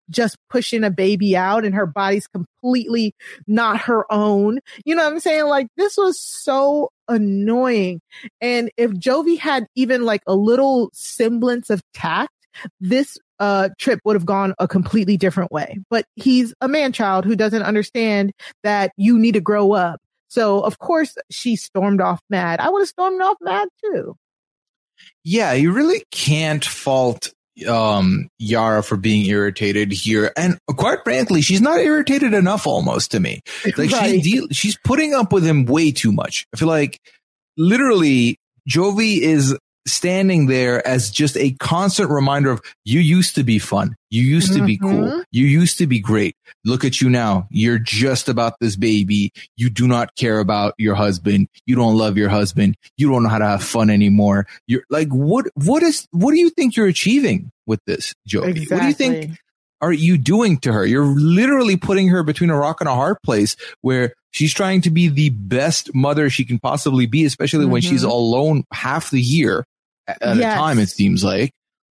just pushing a baby out and her body's completely not her own. You know what I'm saying? Like, this was so annoying. And if Jovi had even like a little semblance of tact, this trip would have gone a completely different way. But he's a man child who doesn't understand that you need to grow up. So of course she stormed off mad. I would have stormed off mad too. Yeah, you really can't fault Yara for being irritated here. And quite frankly, she's not irritated enough almost to me. Like Right. she's putting up with him way too much. I feel like literally Jovi is standing there as just a constant reminder of, you used to be fun. You used to be cool. You used to be great. Look at you now. You're just about this baby. You do not care about your husband. You don't love your husband. You don't know how to have fun anymore. You're like, what do you think you're achieving with this, Jovi? Exactly. What do you think are you doing to her? You're literally putting her between a rock and a hard place where she's trying to be the best mother she can possibly be, especially when she's alone half the year at a time, it seems like.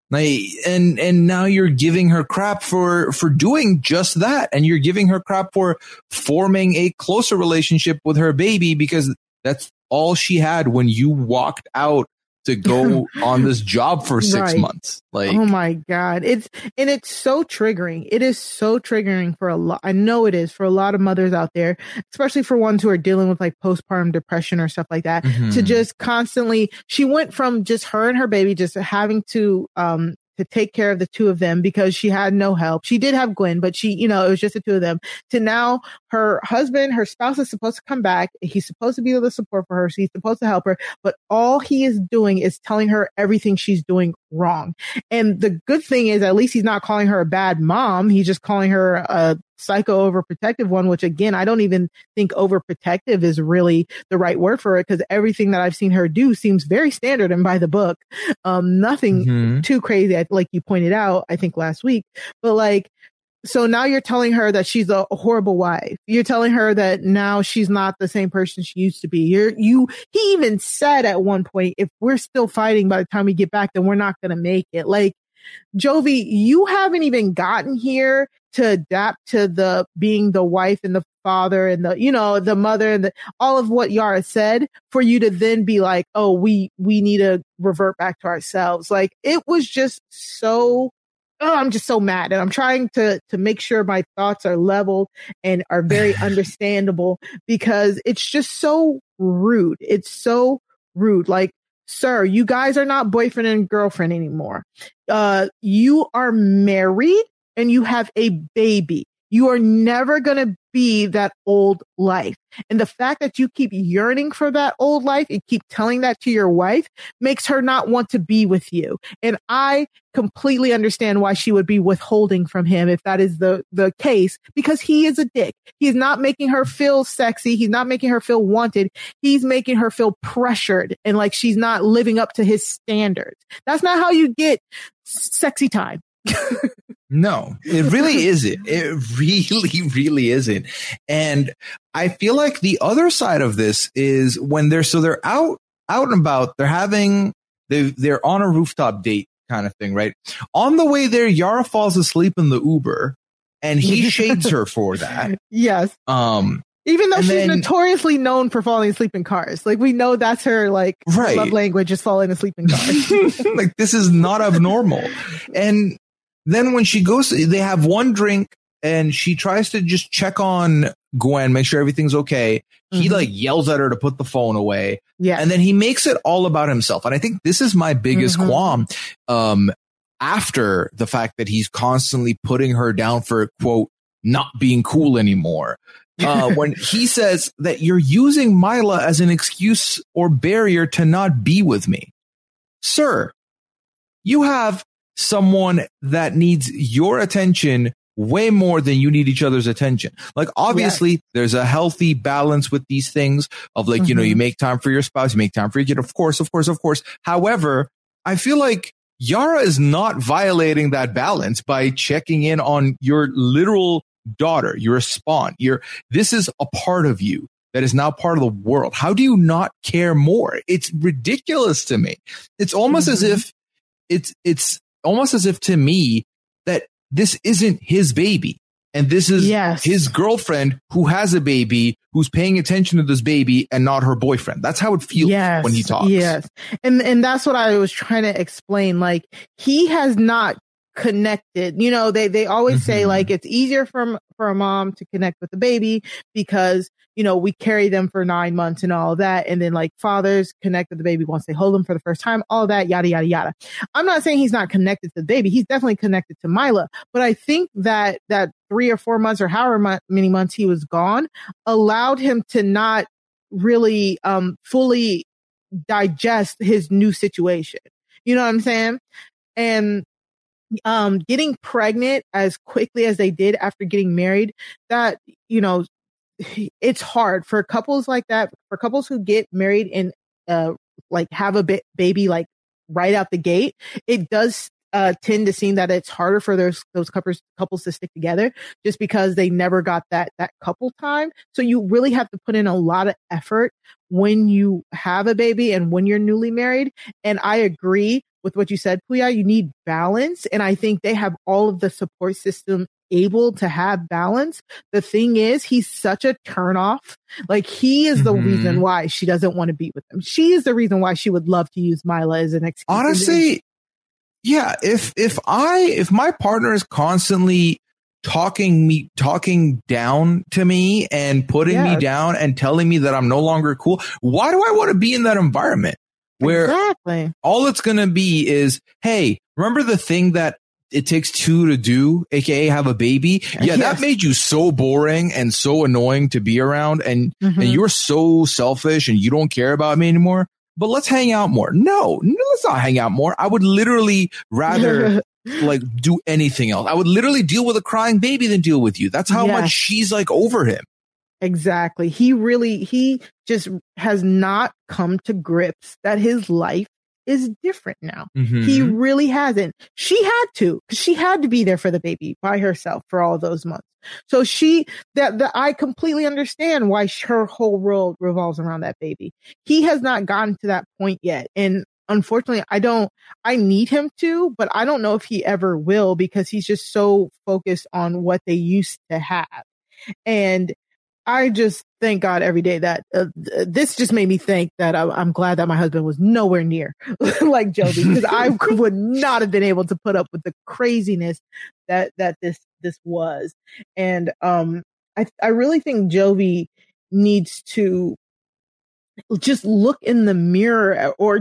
And now you're giving her crap for doing just that. And you're giving her crap for forming a closer relationship with her baby, because that's all she had when you walked out to go on this job for 6 months. Like, oh my God. It's so triggering. It is so triggering for a lot. I know it is for a lot of mothers out there, especially for ones who are dealing with like postpartum depression or stuff like that, to just constantly, she went from just her and her baby, just having to take care of the two of them because she had no help. She did have Gwen, but it was just the two of them, to now her husband, her spouse is supposed to come back. He's supposed to be the support for her. So he's supposed to help her, but all he is doing is telling her everything she's doing wrong. And the good thing is, at least he's not calling her a bad mom. He's just calling her a psycho overprotective one, which again, I don't even think overprotective is really the right word for it, because everything that I've seen her do seems very standard and by the book. Nothing too crazy, like you pointed out, I think last week. But like, so now you're telling her that she's a horrible wife. You're telling her that now she's not the same person she used to be. He even said at one point, if we're still fighting by the time we get back, then we're not going to make it. Like, Jovi, you haven't even gotten here to adapt to the being the wife and the father and the mother and all of what Yara said, for you to then be like, oh, we need to revert back to ourselves. Like, it was just so, I'm just so mad. And I'm trying to make sure my thoughts are leveled and are very understandable, because it's just so rude. It's so rude. Like, sir, you guys are not boyfriend and girlfriend anymore. You are married and you have a baby. You are never going to be that old life. And the fact that you keep yearning for that old life and keep telling that to your wife makes her not want to be with you. And I completely understand why she would be withholding from him if that is the case, because he is a dick. He's not making her feel sexy. He's not making her feel wanted. He's making her feel pressured and like she's not living up to his standards. That's not how you get sexy time. No, it really isn't. It really, really isn't. And I feel like the other side of this is when they're out and about, they're on a rooftop date kind of thing, right? On the way there, Yara falls asleep in the Uber and he shades her for that. Yes. Even though she's notoriously known for falling asleep in cars. Like, we know that's her, like, love language is falling asleep in cars. Like, this is not abnormal. And then when she goes, they have one drink and she tries to just check on Gwen, make sure everything's okay. He like yells at her to put the phone away. Yeah. And then he makes it all about himself. And I think this is my biggest qualm, after the fact that he's constantly putting her down for, quote, not being cool anymore. When he says that you're using Mila as an excuse or barrier to not be with me. Sir, you have someone that needs your attention way more than you need each other's attention. Like, obviously there's a healthy balance with these things of like, you make time for your spouse, you make time for your kid. Of course. However, I feel like Yara is not violating that balance by checking in on your literal daughter, your spawn. This is a part of you that is now part of the world. How do you not care more? It's ridiculous to me. It's almost as if it's almost as if to me that this isn't his baby. And this is his girlfriend who has a baby, who's paying attention to this baby and not her boyfriend. That's how it feels when he talks. Yes. And that's what I was trying to explain. Like, he has not connected. You know, they always say, like, it's easier for a mom to connect with the baby because, you know, we carry them for 9 months and all of that. And then, like, fathers connect with the baby once they hold them for the first time, all that, yada, yada, yada. I'm not saying he's not connected to the baby. He's definitely connected to Mila. But I think that 3 or 4 months or however many months he was gone allowed him to not really fully digest his new situation. You know what I'm saying? And getting pregnant as quickly as they did after getting married, that, you know, it's hard for couples like that, for couples who get married and like have a baby like right out the gate. It does tend to seem that it's harder for those couples to stick together just because they never got that couple time. So you really have to put in a lot of effort when you have a baby and when you're newly married. And I agree with what you said, Puya. You need balance. And I think they have all of the support system able to have balance. The thing is, he's such a turnoff. Like, he is the reason why she doesn't want to be with him. She is the reason why she would love to use Mila as an excuse. Honestly, yeah. If my partner is constantly talking down to me and putting me down and telling me that I'm no longer cool, why do I want to be in that environment where all it's going to be is, hey, remember the thing that it takes two to do, aka have a baby? Yeah, that made you so boring and so annoying to be around, and you're so selfish and you don't care about me anymore. But let's hang out more. No, let's not hang out more. I would literally rather like do anything else. I would literally deal with a crying baby than deal with you. That's how much she's like over him. Exactly. He just has not come to grips that his life is different now. He really hasn't. She had to, because she had to be there for the baby by herself for all those months. So I completely understand why her whole world revolves around that baby. He has not gotten to that point yet. And unfortunately, I need him to, but I don't know if he ever will, because he's just so focused on what they used to have. And I just thank God every day that this just made me think that I'm glad that my husband was nowhere near like Jovi, because I would not have been able to put up with the craziness that this was. And I really think Jovi needs to just look in the mirror, or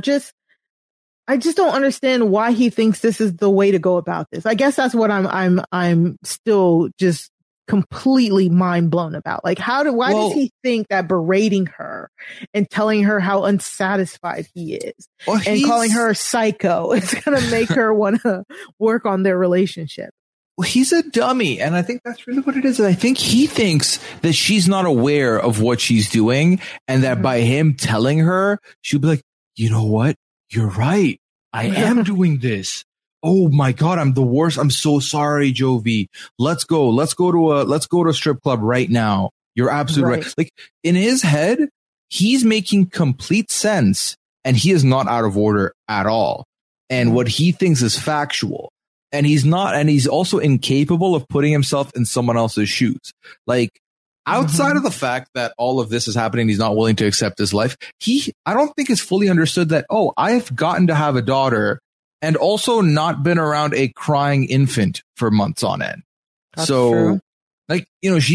I just don't understand why he thinks this is the way to go about this. I guess that's what I'm still just completely mind blown about. Like, why does he think that berating her and telling her how unsatisfied he is and calling her a psycho is going to make her want to work on their relationship? Well, he's a dummy. And I think that's really what it is. And I think he thinks that she's not aware of what she's doing, and that by him telling her, she'll be like, you know what? You're right. I am doing this. Oh my God, I'm the worst. I'm so sorry, Jovi. Let's go to a strip club right now. You're absolutely right. Like, in his head, he's making complete sense, and he is not out of order at all. And what he thinks is factual, and he's not, and he's also incapable of putting himself in someone else's shoes. Like, outside of the fact that all of this is happening, he's not willing to accept his life. I don't think it's fully understood that, I've gotten to have a daughter and also not been around a crying infant for months on end. That's true. Like,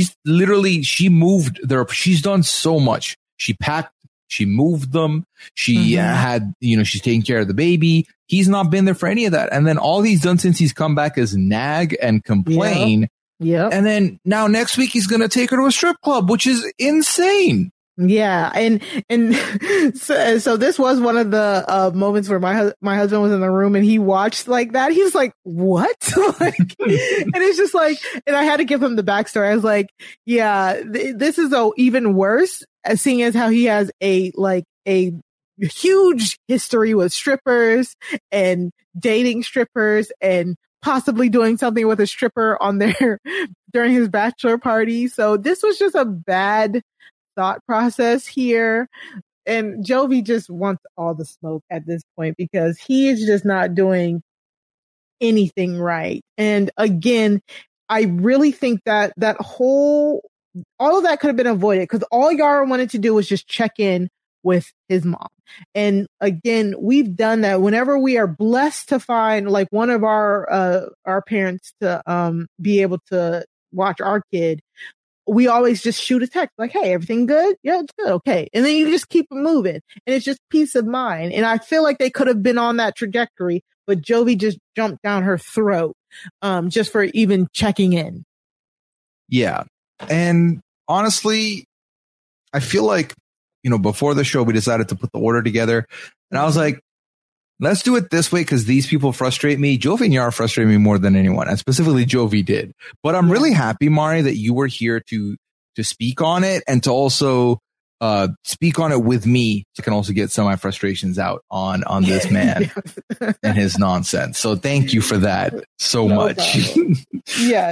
she moved there. She's done so much. She packed, she moved them. She had, she's taking care of the baby. He's not been there for any of that. And then all he's done since he's come back is nag and complain. Yeah. And then now next week he's going to take her to a strip club, which is insane. Yeah. And so this was one of the moments where my husband was in the room and he watched like that. He was like, what? And it's just like, and I had to give him the backstory. I was like, yeah, this is even worse, seeing as how he has a huge history with strippers and dating strippers and possibly doing something with a stripper during his bachelor party. So this was just a bad thought process here. And Jovi just wants all the smoke at this point, because he is just not doing anything right. And again, I really think that all of that could have been avoided, because all Yara wanted to do was just check in with his mom. And again, we've done that whenever we are blessed to find like one of our parents to be able to watch our kid. We always just shoot a text like, hey, everything good? Yeah, it's good. Okay. And then you just keep it moving, and it's just peace of mind. And I feel like they could have been on that trajectory, but Jovi just jumped down her throat, just for even checking in. Yeah. And honestly, I feel like, before the show, we decided to put the order together, and I was like, let's do it this way, because these people frustrate me. Jovi and Yara frustrate me more than anyone, and specifically Jovi did. But I'm really happy, Mari, that you were here to speak on it, and to also speak on it with me. So I can also get some of my frustrations out on this man and his nonsense. So thank you for that so much. Yeah.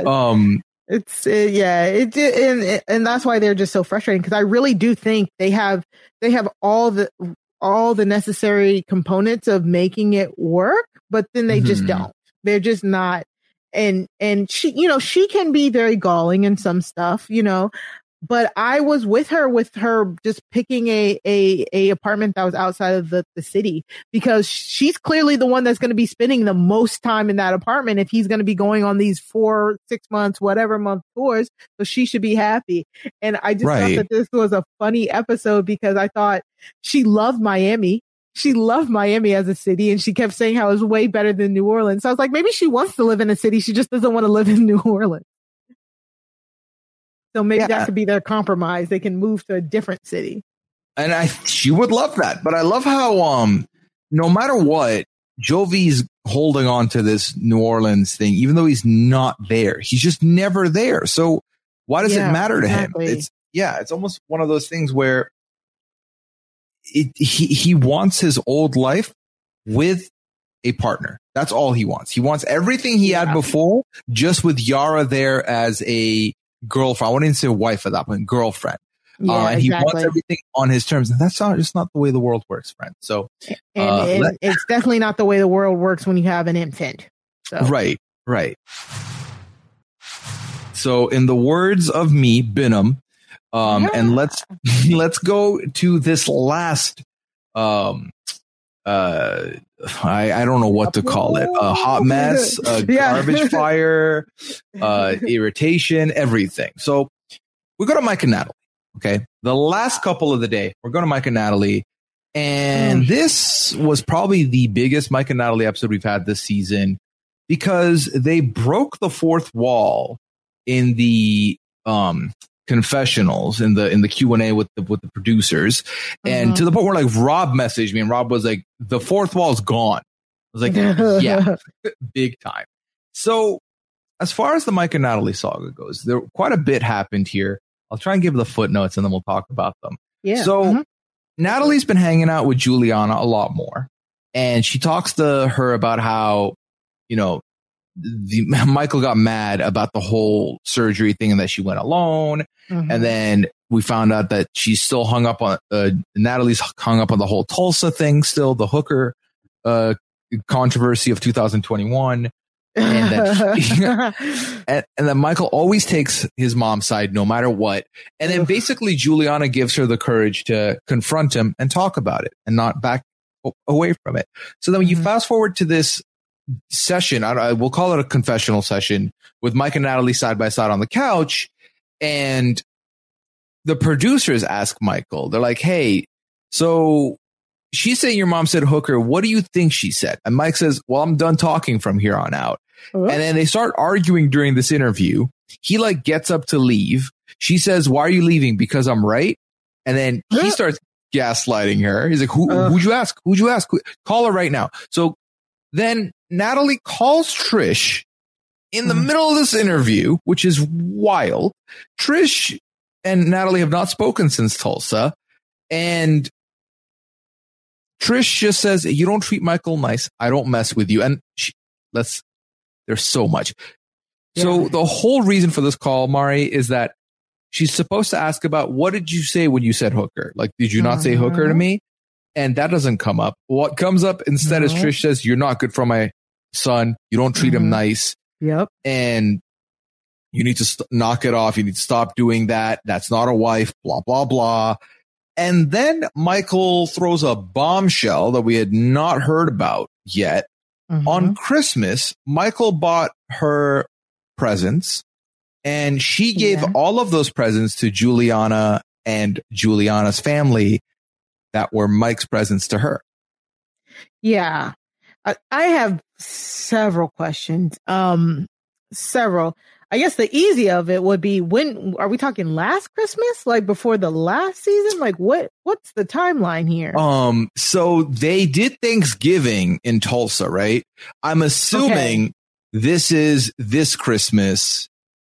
And that's why they're just so frustrating, because I really do think they have all the necessary components of making it work, but then they just don't. They're just not. And she can be very galling in some stuff, but I was with her just picking a apartment that was outside of the city, because she's clearly the one that's going to be spending the most time in that apartment if he's going to be going on these 4, 6 months, whatever month tours. So she should be happy. And I just thought that this was a funny episode, because I thought she loved Miami. She loved Miami as a city, and she kept saying how it was way better than New Orleans. So I was like, maybe she wants to live in a city. She just doesn't want to live in New Orleans. So maybe that could be their compromise. They can move to a different city. And she would love that. But I love how, no matter what, Jovi's holding on to this New Orleans thing, even though he's not there. He's just never there. So why does it matter to him? It's almost one of those things where he wants his old life with a partner. That's all he wants. He wants everything he had before, just with Yara there as a girlfriend. I wouldn't even say wife at that point, girlfriend. And he wants everything on his terms, and that's just not the way the world works, friend. So, and it's definitely not the way the world works when you have an infant. So. Right. So, in the words of me, Binham, and let's go to this last. I don't know what to call it. A hot mess, a garbage fire, irritation, everything. So we go to Mike and Natalie. Okay. The last couple of the day, we're going to Mike and Natalie. And this was probably the biggest Mike and Natalie episode we've had this season, because they broke the fourth wall in the confessionals, in the Q&A with the producers, and to the point where like Rob messaged me, and Rob was like, the fourth wall is gone. I was like, yeah, big time. So as far as the Mike and Natalie saga goes, there quite a bit happened here. I'll try and give the footnotes, and then we'll talk about them. Yeah. So Natalie's been hanging out with Juliana a lot more, and she talks to her about how, Michael got mad about the whole surgery thing, and that she went alone. And then we found out that she's still hung up on, Natalie's hung up on the whole Tulsa thing still, the hooker controversy of 2021. And that and then Michael always takes his mom's side no matter what. And then basically Juliana gives her the courage to confront him and talk about it and not back away from it. So then when you fast forward to this session, we'll call it a confessional session, with Mike and Natalie side by side on the couch, and the producers ask Michael, they're like, hey, so she's saying your mom said hooker. What do you think she said? And Mike says, well, I'm done talking from here on out. And then they start arguing during this interview. He like gets up to leave. She says, why are you leaving? Because I'm right. And then he starts gaslighting her. He's like, who'd you ask? Who'd you ask? Call her right now. So then Natalie calls Trish in the middle of this interview, which is wild. Trish and Natalie have not spoken since Tulsa. And Trish just says, you don't treat Michael nice. I don't mess with you. And there's so much. Yeah. So the whole reason for this call, Mari, is that she's supposed to ask about, what did you say when you said hooker? Like, did you not say hooker to me? And that doesn't come up. What comes up instead is Trish says, you're not good for my son. You don't treat him nice. Yep. And you need to knock it off. You need to stop doing that. That's not a wife, blah, blah, blah. And then Michael throws a bombshell that we had not heard about yet. On Christmas, Michael bought her presents, and she gave all of those presents to Juliana and Juliana's family that were Mike's presents to her. Yeah. I have several questions. Several. I guess the easy of it would be, when are we talking last Christmas? Like before the last season? Like what's the timeline here? So they did Thanksgiving in Tulsa, right? I'm assuming this is this Christmas,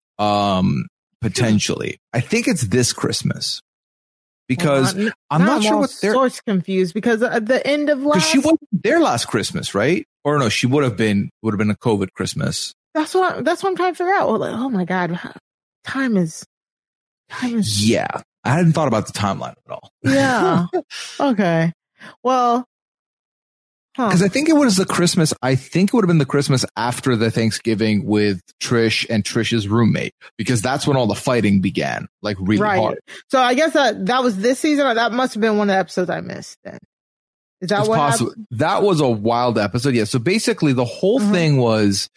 potentially. I think it's this Christmas. Because I'm not sure what they're source confused, because at the end of last, she wasn't there last Christmas, right? Or no, she would have been a COVID Christmas. That's what I'm trying to figure out. Well, like, oh my God, time is. Yeah, I hadn't thought about the timeline at all. Yeah. Okay. Well, because I think it was the Christmas. I think it would have been the Christmas after the Thanksgiving with Trish and Trish's roommate, because that's when all the fighting began, like really hard. So I guess that was this season, or that must have been one of the episodes I missed. Then is that what happened? That was a wild episode. Yeah. So basically, the whole thing was.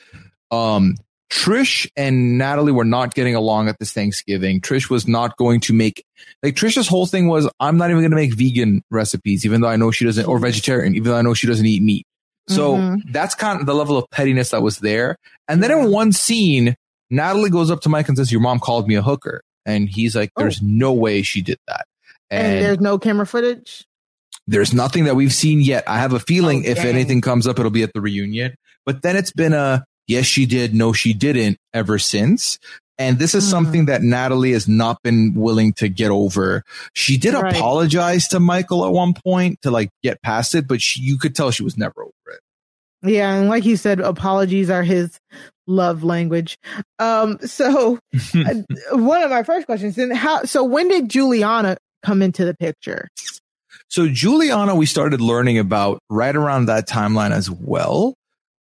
Trish and Natalie were not getting along at this Thanksgiving. Trish was not going to make, like, Trish's whole thing was, I'm not even going to make vegan recipes, even though I know she doesn't, or vegetarian, even though I know she doesn't eat meat. So that's kind of the level of pettiness that was there. And then in one scene, Natalie goes up to Mike and says, your mom called me a hooker. And he's like, there's no way she did that. And there's no camera footage? There's nothing that we've seen yet. I have a feeling if anything comes up, it'll be at the reunion. But then it's been yes, she did. No, she didn't ever since. And this is something that Natalie has not been willing to get over. She did apologize to Michael at one point to like get past it, but you could tell she was never over it. Yeah. And like you said, apologies are his love language. So one of my first questions, so when did Juliana come into the picture? So Juliana, we started learning about right around that timeline as well.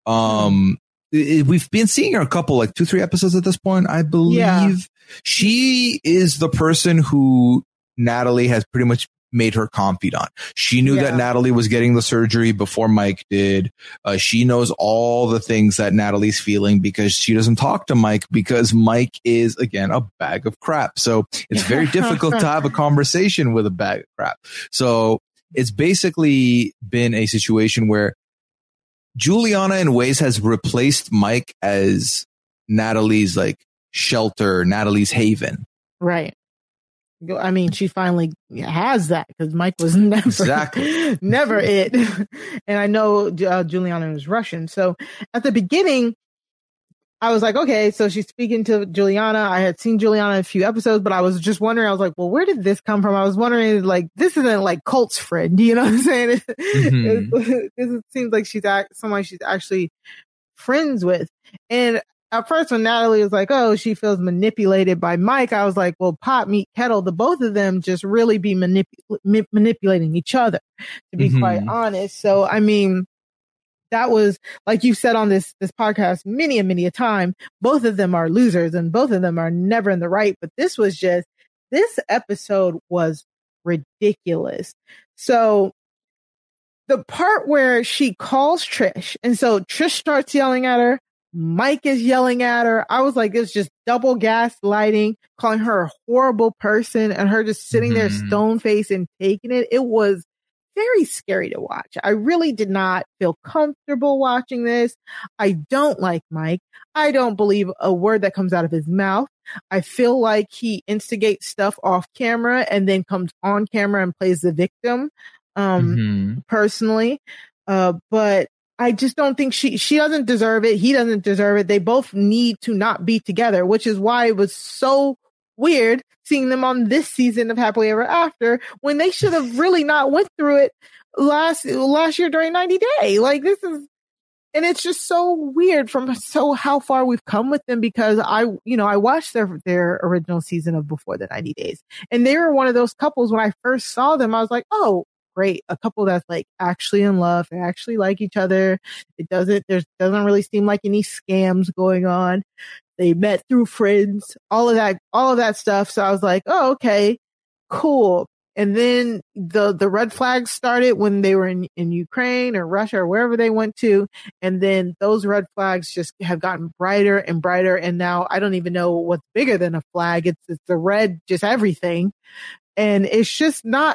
We've been seeing her a couple, like 2-3 episodes at this point, I believe. Yeah. She is the person who Natalie has pretty much made her confidant. She knew that Natalie was getting the surgery before Mike did. She knows all the things that Natalie's feeling because she doesn't talk to Mike, because Mike is, again, a bag of crap. So it's very difficult to have a conversation with a bag of crap. So it's basically been a situation where Juliana in ways has replaced Mike as Natalie's like shelter, Natalie's haven. Right. I mean, she finally has that, because Mike was never it. And I know Juliana is Russian. So at the beginning, I was like, okay, so she's speaking to Juliana. I had seen Juliana in a few episodes, but I was just wondering, I was like, well, where did this come from? I was wondering, like, this isn't like Colt's friend, you know what I'm saying? It seems like she's someone she's actually friends with. And at first when Natalie was like, oh, she feels manipulated by Mike, I was like, well, pot, meet, kettle, the both of them just really be manipulating each other, to be quite honest. So, I mean, that was, like you said on this podcast many a time, both of them are losers and both of them are never in the right. But this episode was ridiculous. So the part where she calls Trish, and so Trish starts yelling at her, Mike is yelling at her. I was like, it's just double gaslighting, calling her a horrible person, and her just sitting there stone faced and taking it. It was very scary to watch. I really did not feel comfortable watching this. I don't like Mike. I don't believe a word that comes out of his mouth. I feel like he instigates stuff off camera and then comes on camera and plays the victim, personally. But I just don't think she doesn't deserve it. He doesn't deserve it. They both need to not be together, which is why it was so weird seeing them on this season of Happily Ever After when they should have really not went through it last year during 90 Day. Like, this is, and it's just so weird from how far we've come with them, because I watched their original season of Before the 90 Days, and they were one of those couples when I first saw them. I was like, oh, great. A couple that's like actually in love, they actually like each other. Doesn't really seem like any scams going on. They met through friends, all of that stuff. So I was like, oh, okay, cool. And then the red flags started when they were in Ukraine or Russia or wherever they went to. And then those red flags just have gotten brighter and brighter. And now I don't even know what's bigger than a flag. It's the red, just everything. And it's just not,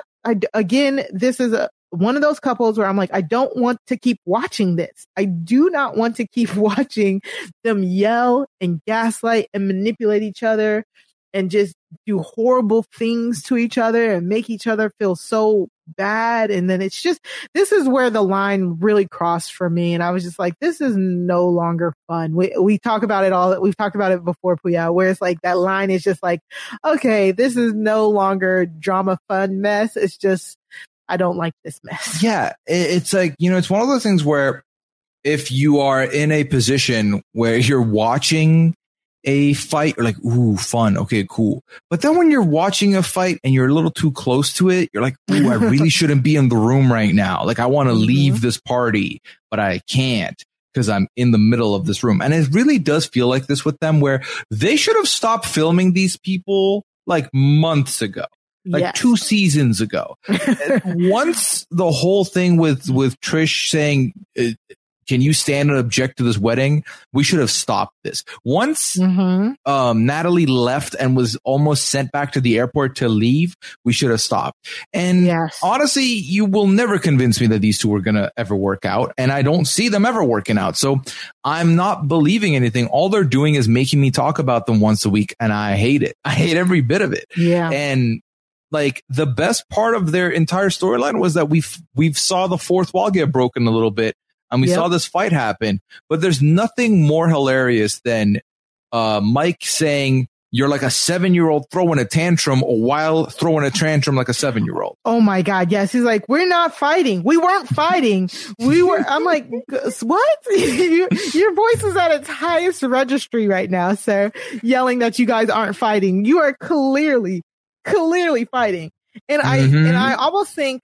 this is one of those couples where I'm like, I don't want to keep watching this. I do not want to keep watching them yell and gaslight and manipulate each other and just do horrible things to each other and make each other feel so bad. And then it's just, this is where the line really crossed for me. And I was just like, this is no longer fun. We talk about it all. We've talked about it before, Puya, where it's like that line is just like, okay, this is no longer drama fun mess. It's just, I don't like this mess. Yeah. It's like, it's one of those things where if you are in a position where you're watching a fight, you're like, ooh, fun. Okay, cool. But then when you're watching a fight and you're a little too close to it, you're like, ooh, I really shouldn't be in the room right now. Like, I want to leave this party, but I can't because I'm in the middle of this room. And it really does feel like this with them, where they should have stopped filming these people like months ago. Like 2 seasons ago. Once the whole thing with Trish saying, can you stand and object to this wedding? We should have stopped this. Once Natalie left and was almost sent back to the airport to leave, we should have stopped. And honestly, you will never convince me that these two are going to ever work out. And I don't see them ever working out. So I'm not believing anything. All they're doing is making me talk about them once a week. And I hate it. I hate every bit of it. Yeah. And like the best part of their entire storyline was that we've saw the fourth wall get broken a little bit. And we saw this fight happen, but there's nothing more hilarious than Mike saying you're like a 7-year-old throwing a tantrum while throwing a tantrum like a 7-year-old. Oh my God. Yes. He's like, we're not fighting. We weren't fighting. We were, I'm like, what? Your voice is at its highest registry right now, sir, yelling that you guys aren't fighting. You are clearly fighting. And I almost think,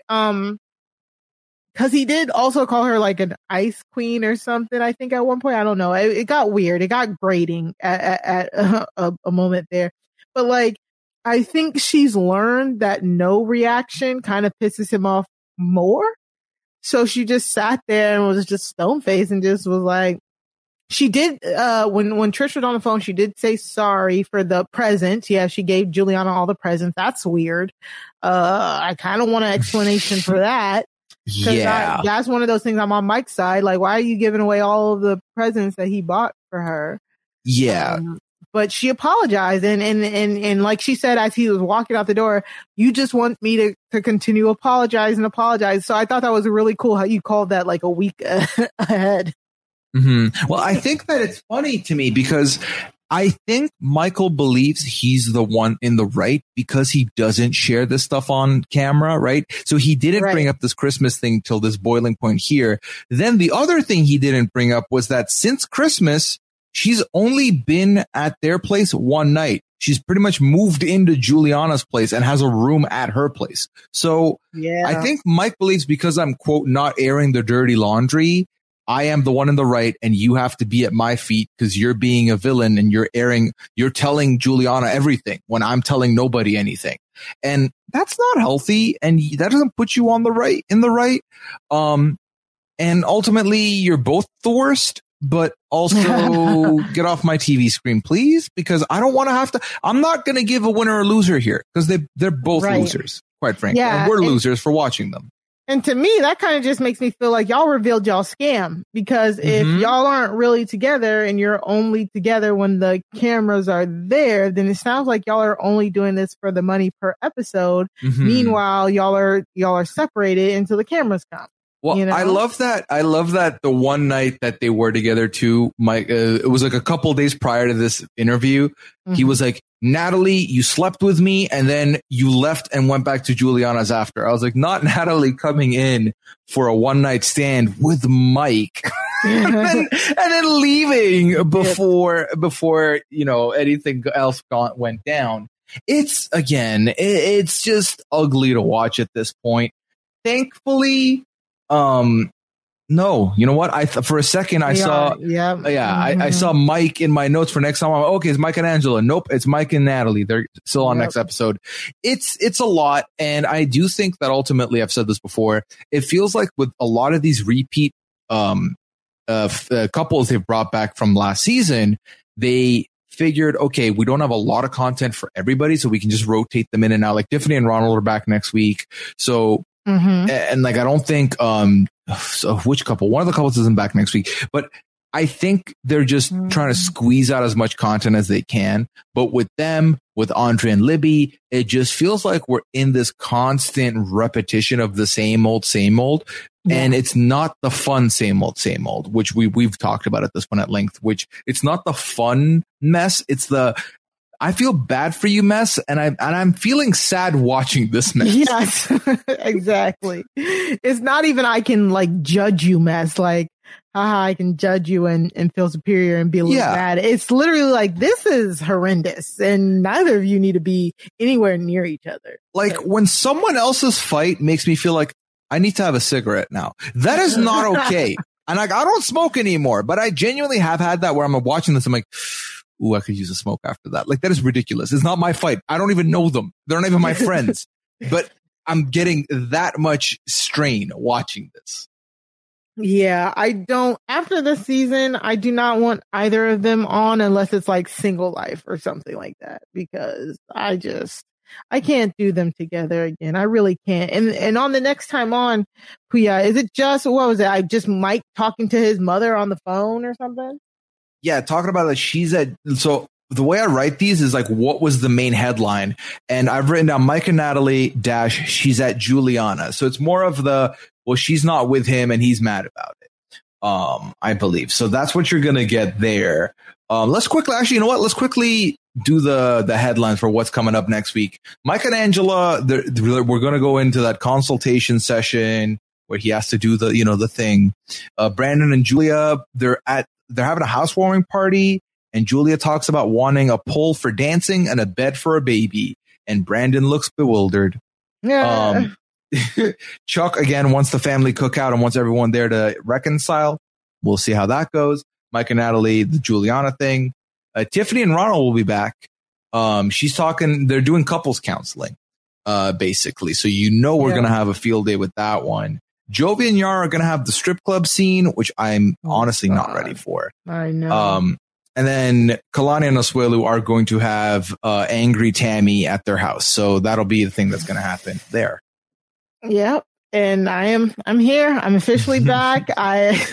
cause he did also call her like an ice queen or something. I think at one point, I don't know. It got weird. It got grating at a moment there. But like, I think she's learned that no reaction kind of pisses him off more. So she just sat there and was just stone faced and just was like, she did, when Trish was on the phone, she did say sorry for the presents. Yeah, she gave Juliana all the presents. That's weird. I kind of want an explanation for that. Yeah. That's one of those things. I'm on Mike's side. Like, why are you giving away all of the presents that he bought for her? Yeah. But she apologized. And like she said, as he was walking out the door, you just want me to continue apologize. So I thought that was really cool how you called that like a week ahead. Mm-hmm. Well, I think that it's funny to me because I think Michael believes he's the one in the right because he doesn't share this stuff on camera, right? So he didn't bring up this Christmas thing till this boiling point here. Then the other thing he didn't bring up was that since Christmas, she's only been at their place one night. She's pretty much moved into Juliana's place and has a room at her place. So I think Mike believes because I'm, quote, not airing the dirty laundry, I am the one in the right and you have to be at my feet because you're being a villain and you're telling Juliana everything when I'm telling nobody anything. And that's not healthy. And that doesn't put you in the right. And ultimately you're both the worst, but also get off my TV screen, please, because I don't want to I'm not going to give a winner or loser here because they're both losers, quite frankly. Yeah, and we're losers for watching them. And to me, that kind of just makes me feel like y'all revealed y'all scam because if y'all aren't really together and you're only together when the cameras are there, then it sounds like y'all are only doing this for the money per episode. Meanwhile, y'all are separated until the cameras come. Well, you know? I love that the one night that they were together too, Mike, it was like a couple of days prior to this interview. He was like, Natalie, you slept with me and then you left and went back to Juliana's after. I was like, not Natalie coming in for a one night stand with Mike and then leaving before, anything else went down. It's just ugly to watch at this point. thankfully, no, you know what? For a second I saw, I saw Mike in my notes for next time. I'm okay, it's Mike and Angela. Nope, it's Mike and Natalie. They're still on next episode. It's a lot, and I do think that ultimately, I've said this before, it feels like with a lot of these repeat couples they've brought back from last season, they figured, okay, we don't have a lot of content for everybody, so we can just rotate them in and out. Like Tiffany and Ronald are back next week, so and like I don't think so which couple? One of the couples isn't back next week, but I think they're just trying to squeeze out as much content as they can. But with them, with Andre and Libby, it just feels like we're in this constant repetition of the same old. Yeah. And it's not the fun same old, which we've talked about at this point at length, which it's not the fun mess. It's the, I feel bad for you mess. And I'm feeling sad watching this mess. Yes, exactly. It's not even, I can like judge you mess. Like, haha, I can judge you and feel superior and be a little bad. It's literally like, this is horrendous. And neither of you need to be anywhere near each other. Like when someone else's fight makes me feel like I need to have a cigarette now. That is not okay. And like, I don't smoke anymore, but I genuinely have had that where I'm watching this. I'm like, ooh, I could use a smoke after that. Like, that is ridiculous. It's not my fight. I don't even know them. They're not even my friends, but I'm getting that much strain watching this. Yeah, I don't, after this season, I do not want either of them on unless it's like Single Life or something like that, because I can't do them together again. I really can't. And on the next time on, Puya, is it just, what was it? I just Mike talking to his mother on the phone or something? Yeah, talking about that so the way I write these is like, what was the main headline? And I've written down Mike and Natalie - she's at Juliana. So it's more of the, well, she's not with him and he's mad about it. I believe. So that's what you're going to get there. Let's quickly do the headlines for what's coming up next week. Mike and Angela, we're going to go into that consultation session where he has to do the thing. Brandon and Julia, they're having a housewarming party, and Julia talks about wanting a pole for dancing and a bed for a baby. And Brandon looks bewildered. Yeah. Chuck again wants the family cookout and wants everyone there to reconcile. We'll see how that goes. Mike and Natalie, the Juliana thing. Tiffany and Ronald will be back. She's talking, they're doing couples counseling, basically. So we're going to have a field day with that one. Jovi and Yara are going to have the strip club scene, which I'm honestly not ready for. I know. And then Kalani and Asuelu are going to have angry Tammy at their house. So that'll be the thing that's going to happen there. Yep. And I'm here. I'm officially back. I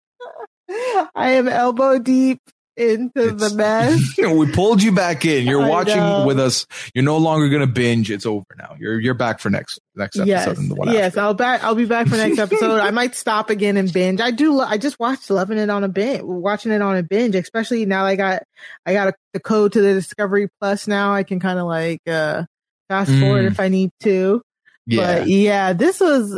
am elbow deep into the mess. We pulled you back in. You're watching with us. You're no longer going to binge. It's over now. You're back for next episode. Yes, and the one yes. after. I'll be back for next episode. I might stop again and binge. I just watched watching it on a binge, especially now I got the code to the Discovery Plus now. I can kind of like fast forward if I need to. Yeah. But yeah, this was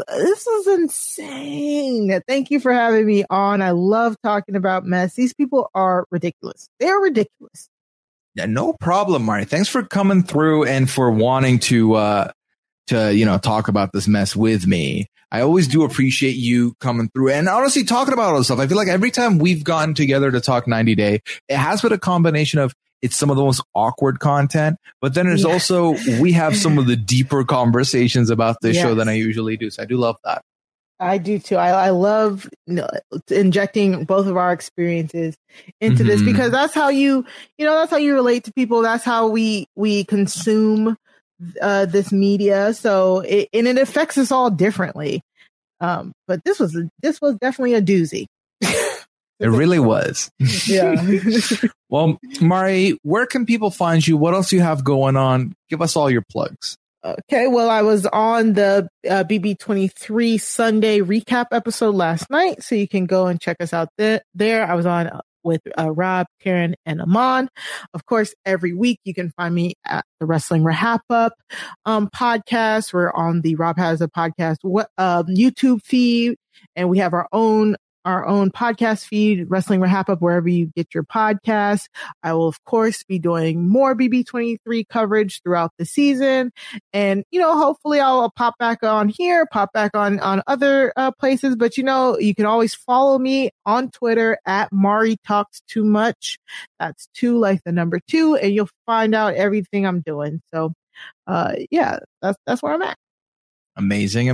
insane. Thank you for having me on. I love talking about mess. These people are ridiculous. They are ridiculous. Yeah, no problem, Marty. Thanks for coming through and for wanting to talk about this mess with me. I always do appreciate you coming through and honestly talking about all this stuff. I feel like every time we've gotten together to talk 90 Day, it has been a combination of it's some of the most awkward content, but then there's also, we have some of the deeper conversations about this show than I usually do. So I do love that. I do too. I love injecting both of our experiences into this because that's how that's how you relate to people. That's how we consume this media. So it affects us all differently. But this was definitely a doozy. It really was. Yeah. Well, Mari, where can people find you? What else do you have going on? Give us all your plugs. Okay. Well, I was on the BB23 Sunday recap episode last night, so you can go and check us out there. I was on with Rob, Karen, and Aman. Of course, every week you can find me at the Wrestling Wrap Up podcast. We're on the Rob Has a Podcast YouTube feed, and we have our own our own podcast feed, Wrestling Wrap Up, wherever you get your podcasts. I will, of course, be doing more BB23 coverage throughout the season. And, hopefully I'll pop back on here, pop back on other places. But, you can always follow me on Twitter at Mari Talks Too Much. That's 2 like the number 2. And you'll find out everything I'm doing. So, that's where I'm at. Amazing.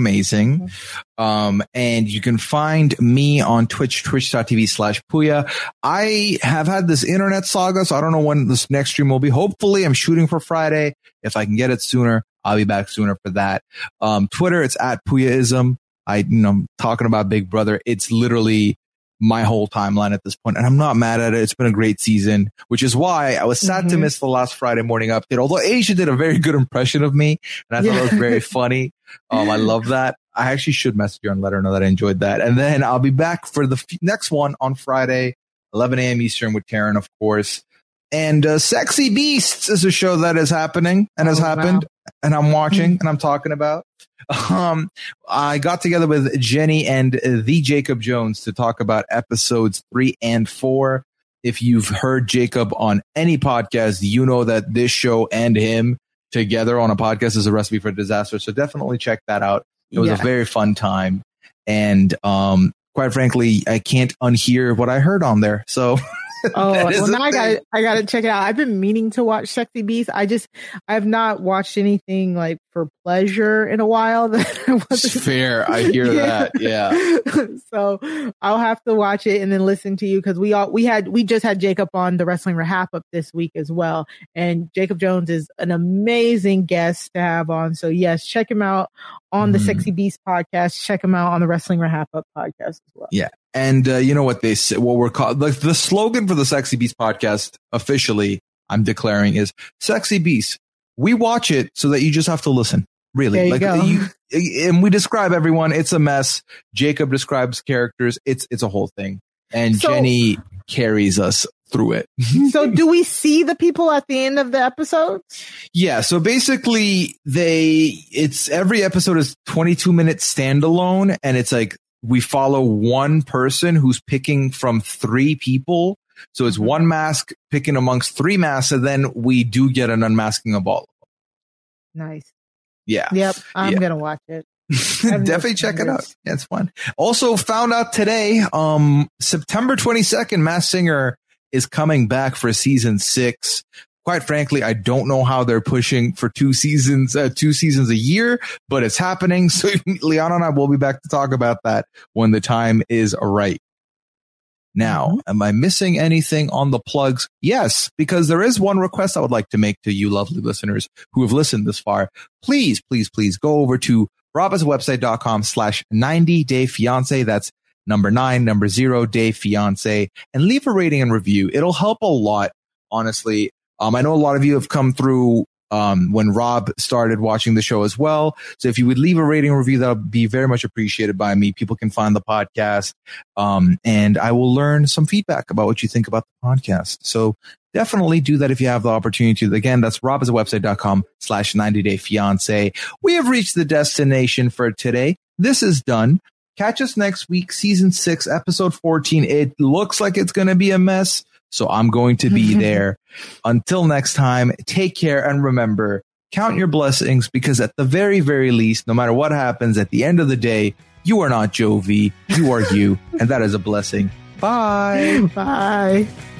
And you can find me on Twitch, twitch.tv/Puya. I have had this internet saga, so I don't know when this next stream will be. Hopefully I'm shooting for Friday. If I can get it sooner, I'll be back sooner for that. Twitter, it's at Puyaism. I'm talking about Big Brother. It's literally my whole timeline at this point, and I'm not mad at it. It's been a great season, which is why I was sad to miss the last Friday morning update. Although Asia did a very good impression of me, and I thought it was very funny. I love that. I actually should message her and let her know that I enjoyed that. And then I'll be back for the next one on Friday, 11 a.m. Eastern with Taryn, of course. And Sexy Beasts is a show that is happening and has happened, and I'm watching and I'm talking about. I got together with Jenny and the Jacob Jones to talk about episodes 3 and 4. If you've heard Jacob on any podcast, you know that this show and him together on a podcast is a recipe for disaster. So definitely check that out. It was a very fun time. And quite frankly, I can't unhear what I heard on there. So well, now I got to check it out. I've been meaning to watch Sexy Beast. I have not watched anything like for pleasure in a while. It's fair. I hear that. Yeah. So I'll have to watch it and then listen to you, because we just had Jacob on the Wrestling Wrap Up this week as well. And Jacob Jones is an amazing guest to have on. So yes, check him out on the Sexy Beast podcast. Check him out on the Wrestling Wrap Up podcast as well. Yeah. And you know what they say, what we're called, like the slogan for the Sexy Beast podcast officially, I'm declaring, is Sexy Beast. We watch it so that you just have to listen. Really. And we describe everyone. It's a mess. Jacob describes characters. It's a whole thing. And Jenny carries us through it. So do we see the people at the end of the episode? Yeah. So basically every episode is 22 minutes standalone, and it's like, we follow one person who's picking from 3 people. So it's one mask picking amongst 3 masks, and then we do get an unmasking of all of them. Nice. Yeah. Yep. I'm going to watch it. Definitely check it out. Yeah, it's fun. Also found out today, September 22nd, Masked Singer is coming back for season 6. Quite frankly, I don't know how they're pushing for 2 seasons a year, but it's happening. So Liana and I will be back to talk about that when the time is right. Now, am I missing anything on the plugs? Yes, because there is one request I would like to make to you lovely listeners who have listened this far. Please, please, please go over to robhasawebsite.com/90dayfiance. That's number 0 day fiance, and leave a rating and review. It'll help a lot, honestly. I know a lot of you have come through when Rob started watching the show as well. So if you would leave a rating review, that would be very much appreciated by me. People can find the podcast, and I will learn some feedback about what you think about the podcast. So definitely do that if you have the opportunity to. Again, that's robhasawebsite.com/90dayfiance. We have reached the destination for today. This is done. Catch us next week, season 6, episode 14. It looks like it's going to be a mess, so I'm going to be there. Until next time, take care, and remember, count your blessings, because at the very, very least, no matter what happens, at the end of the day, you are not Jovi, you are you, and that is a blessing. Bye. Bye.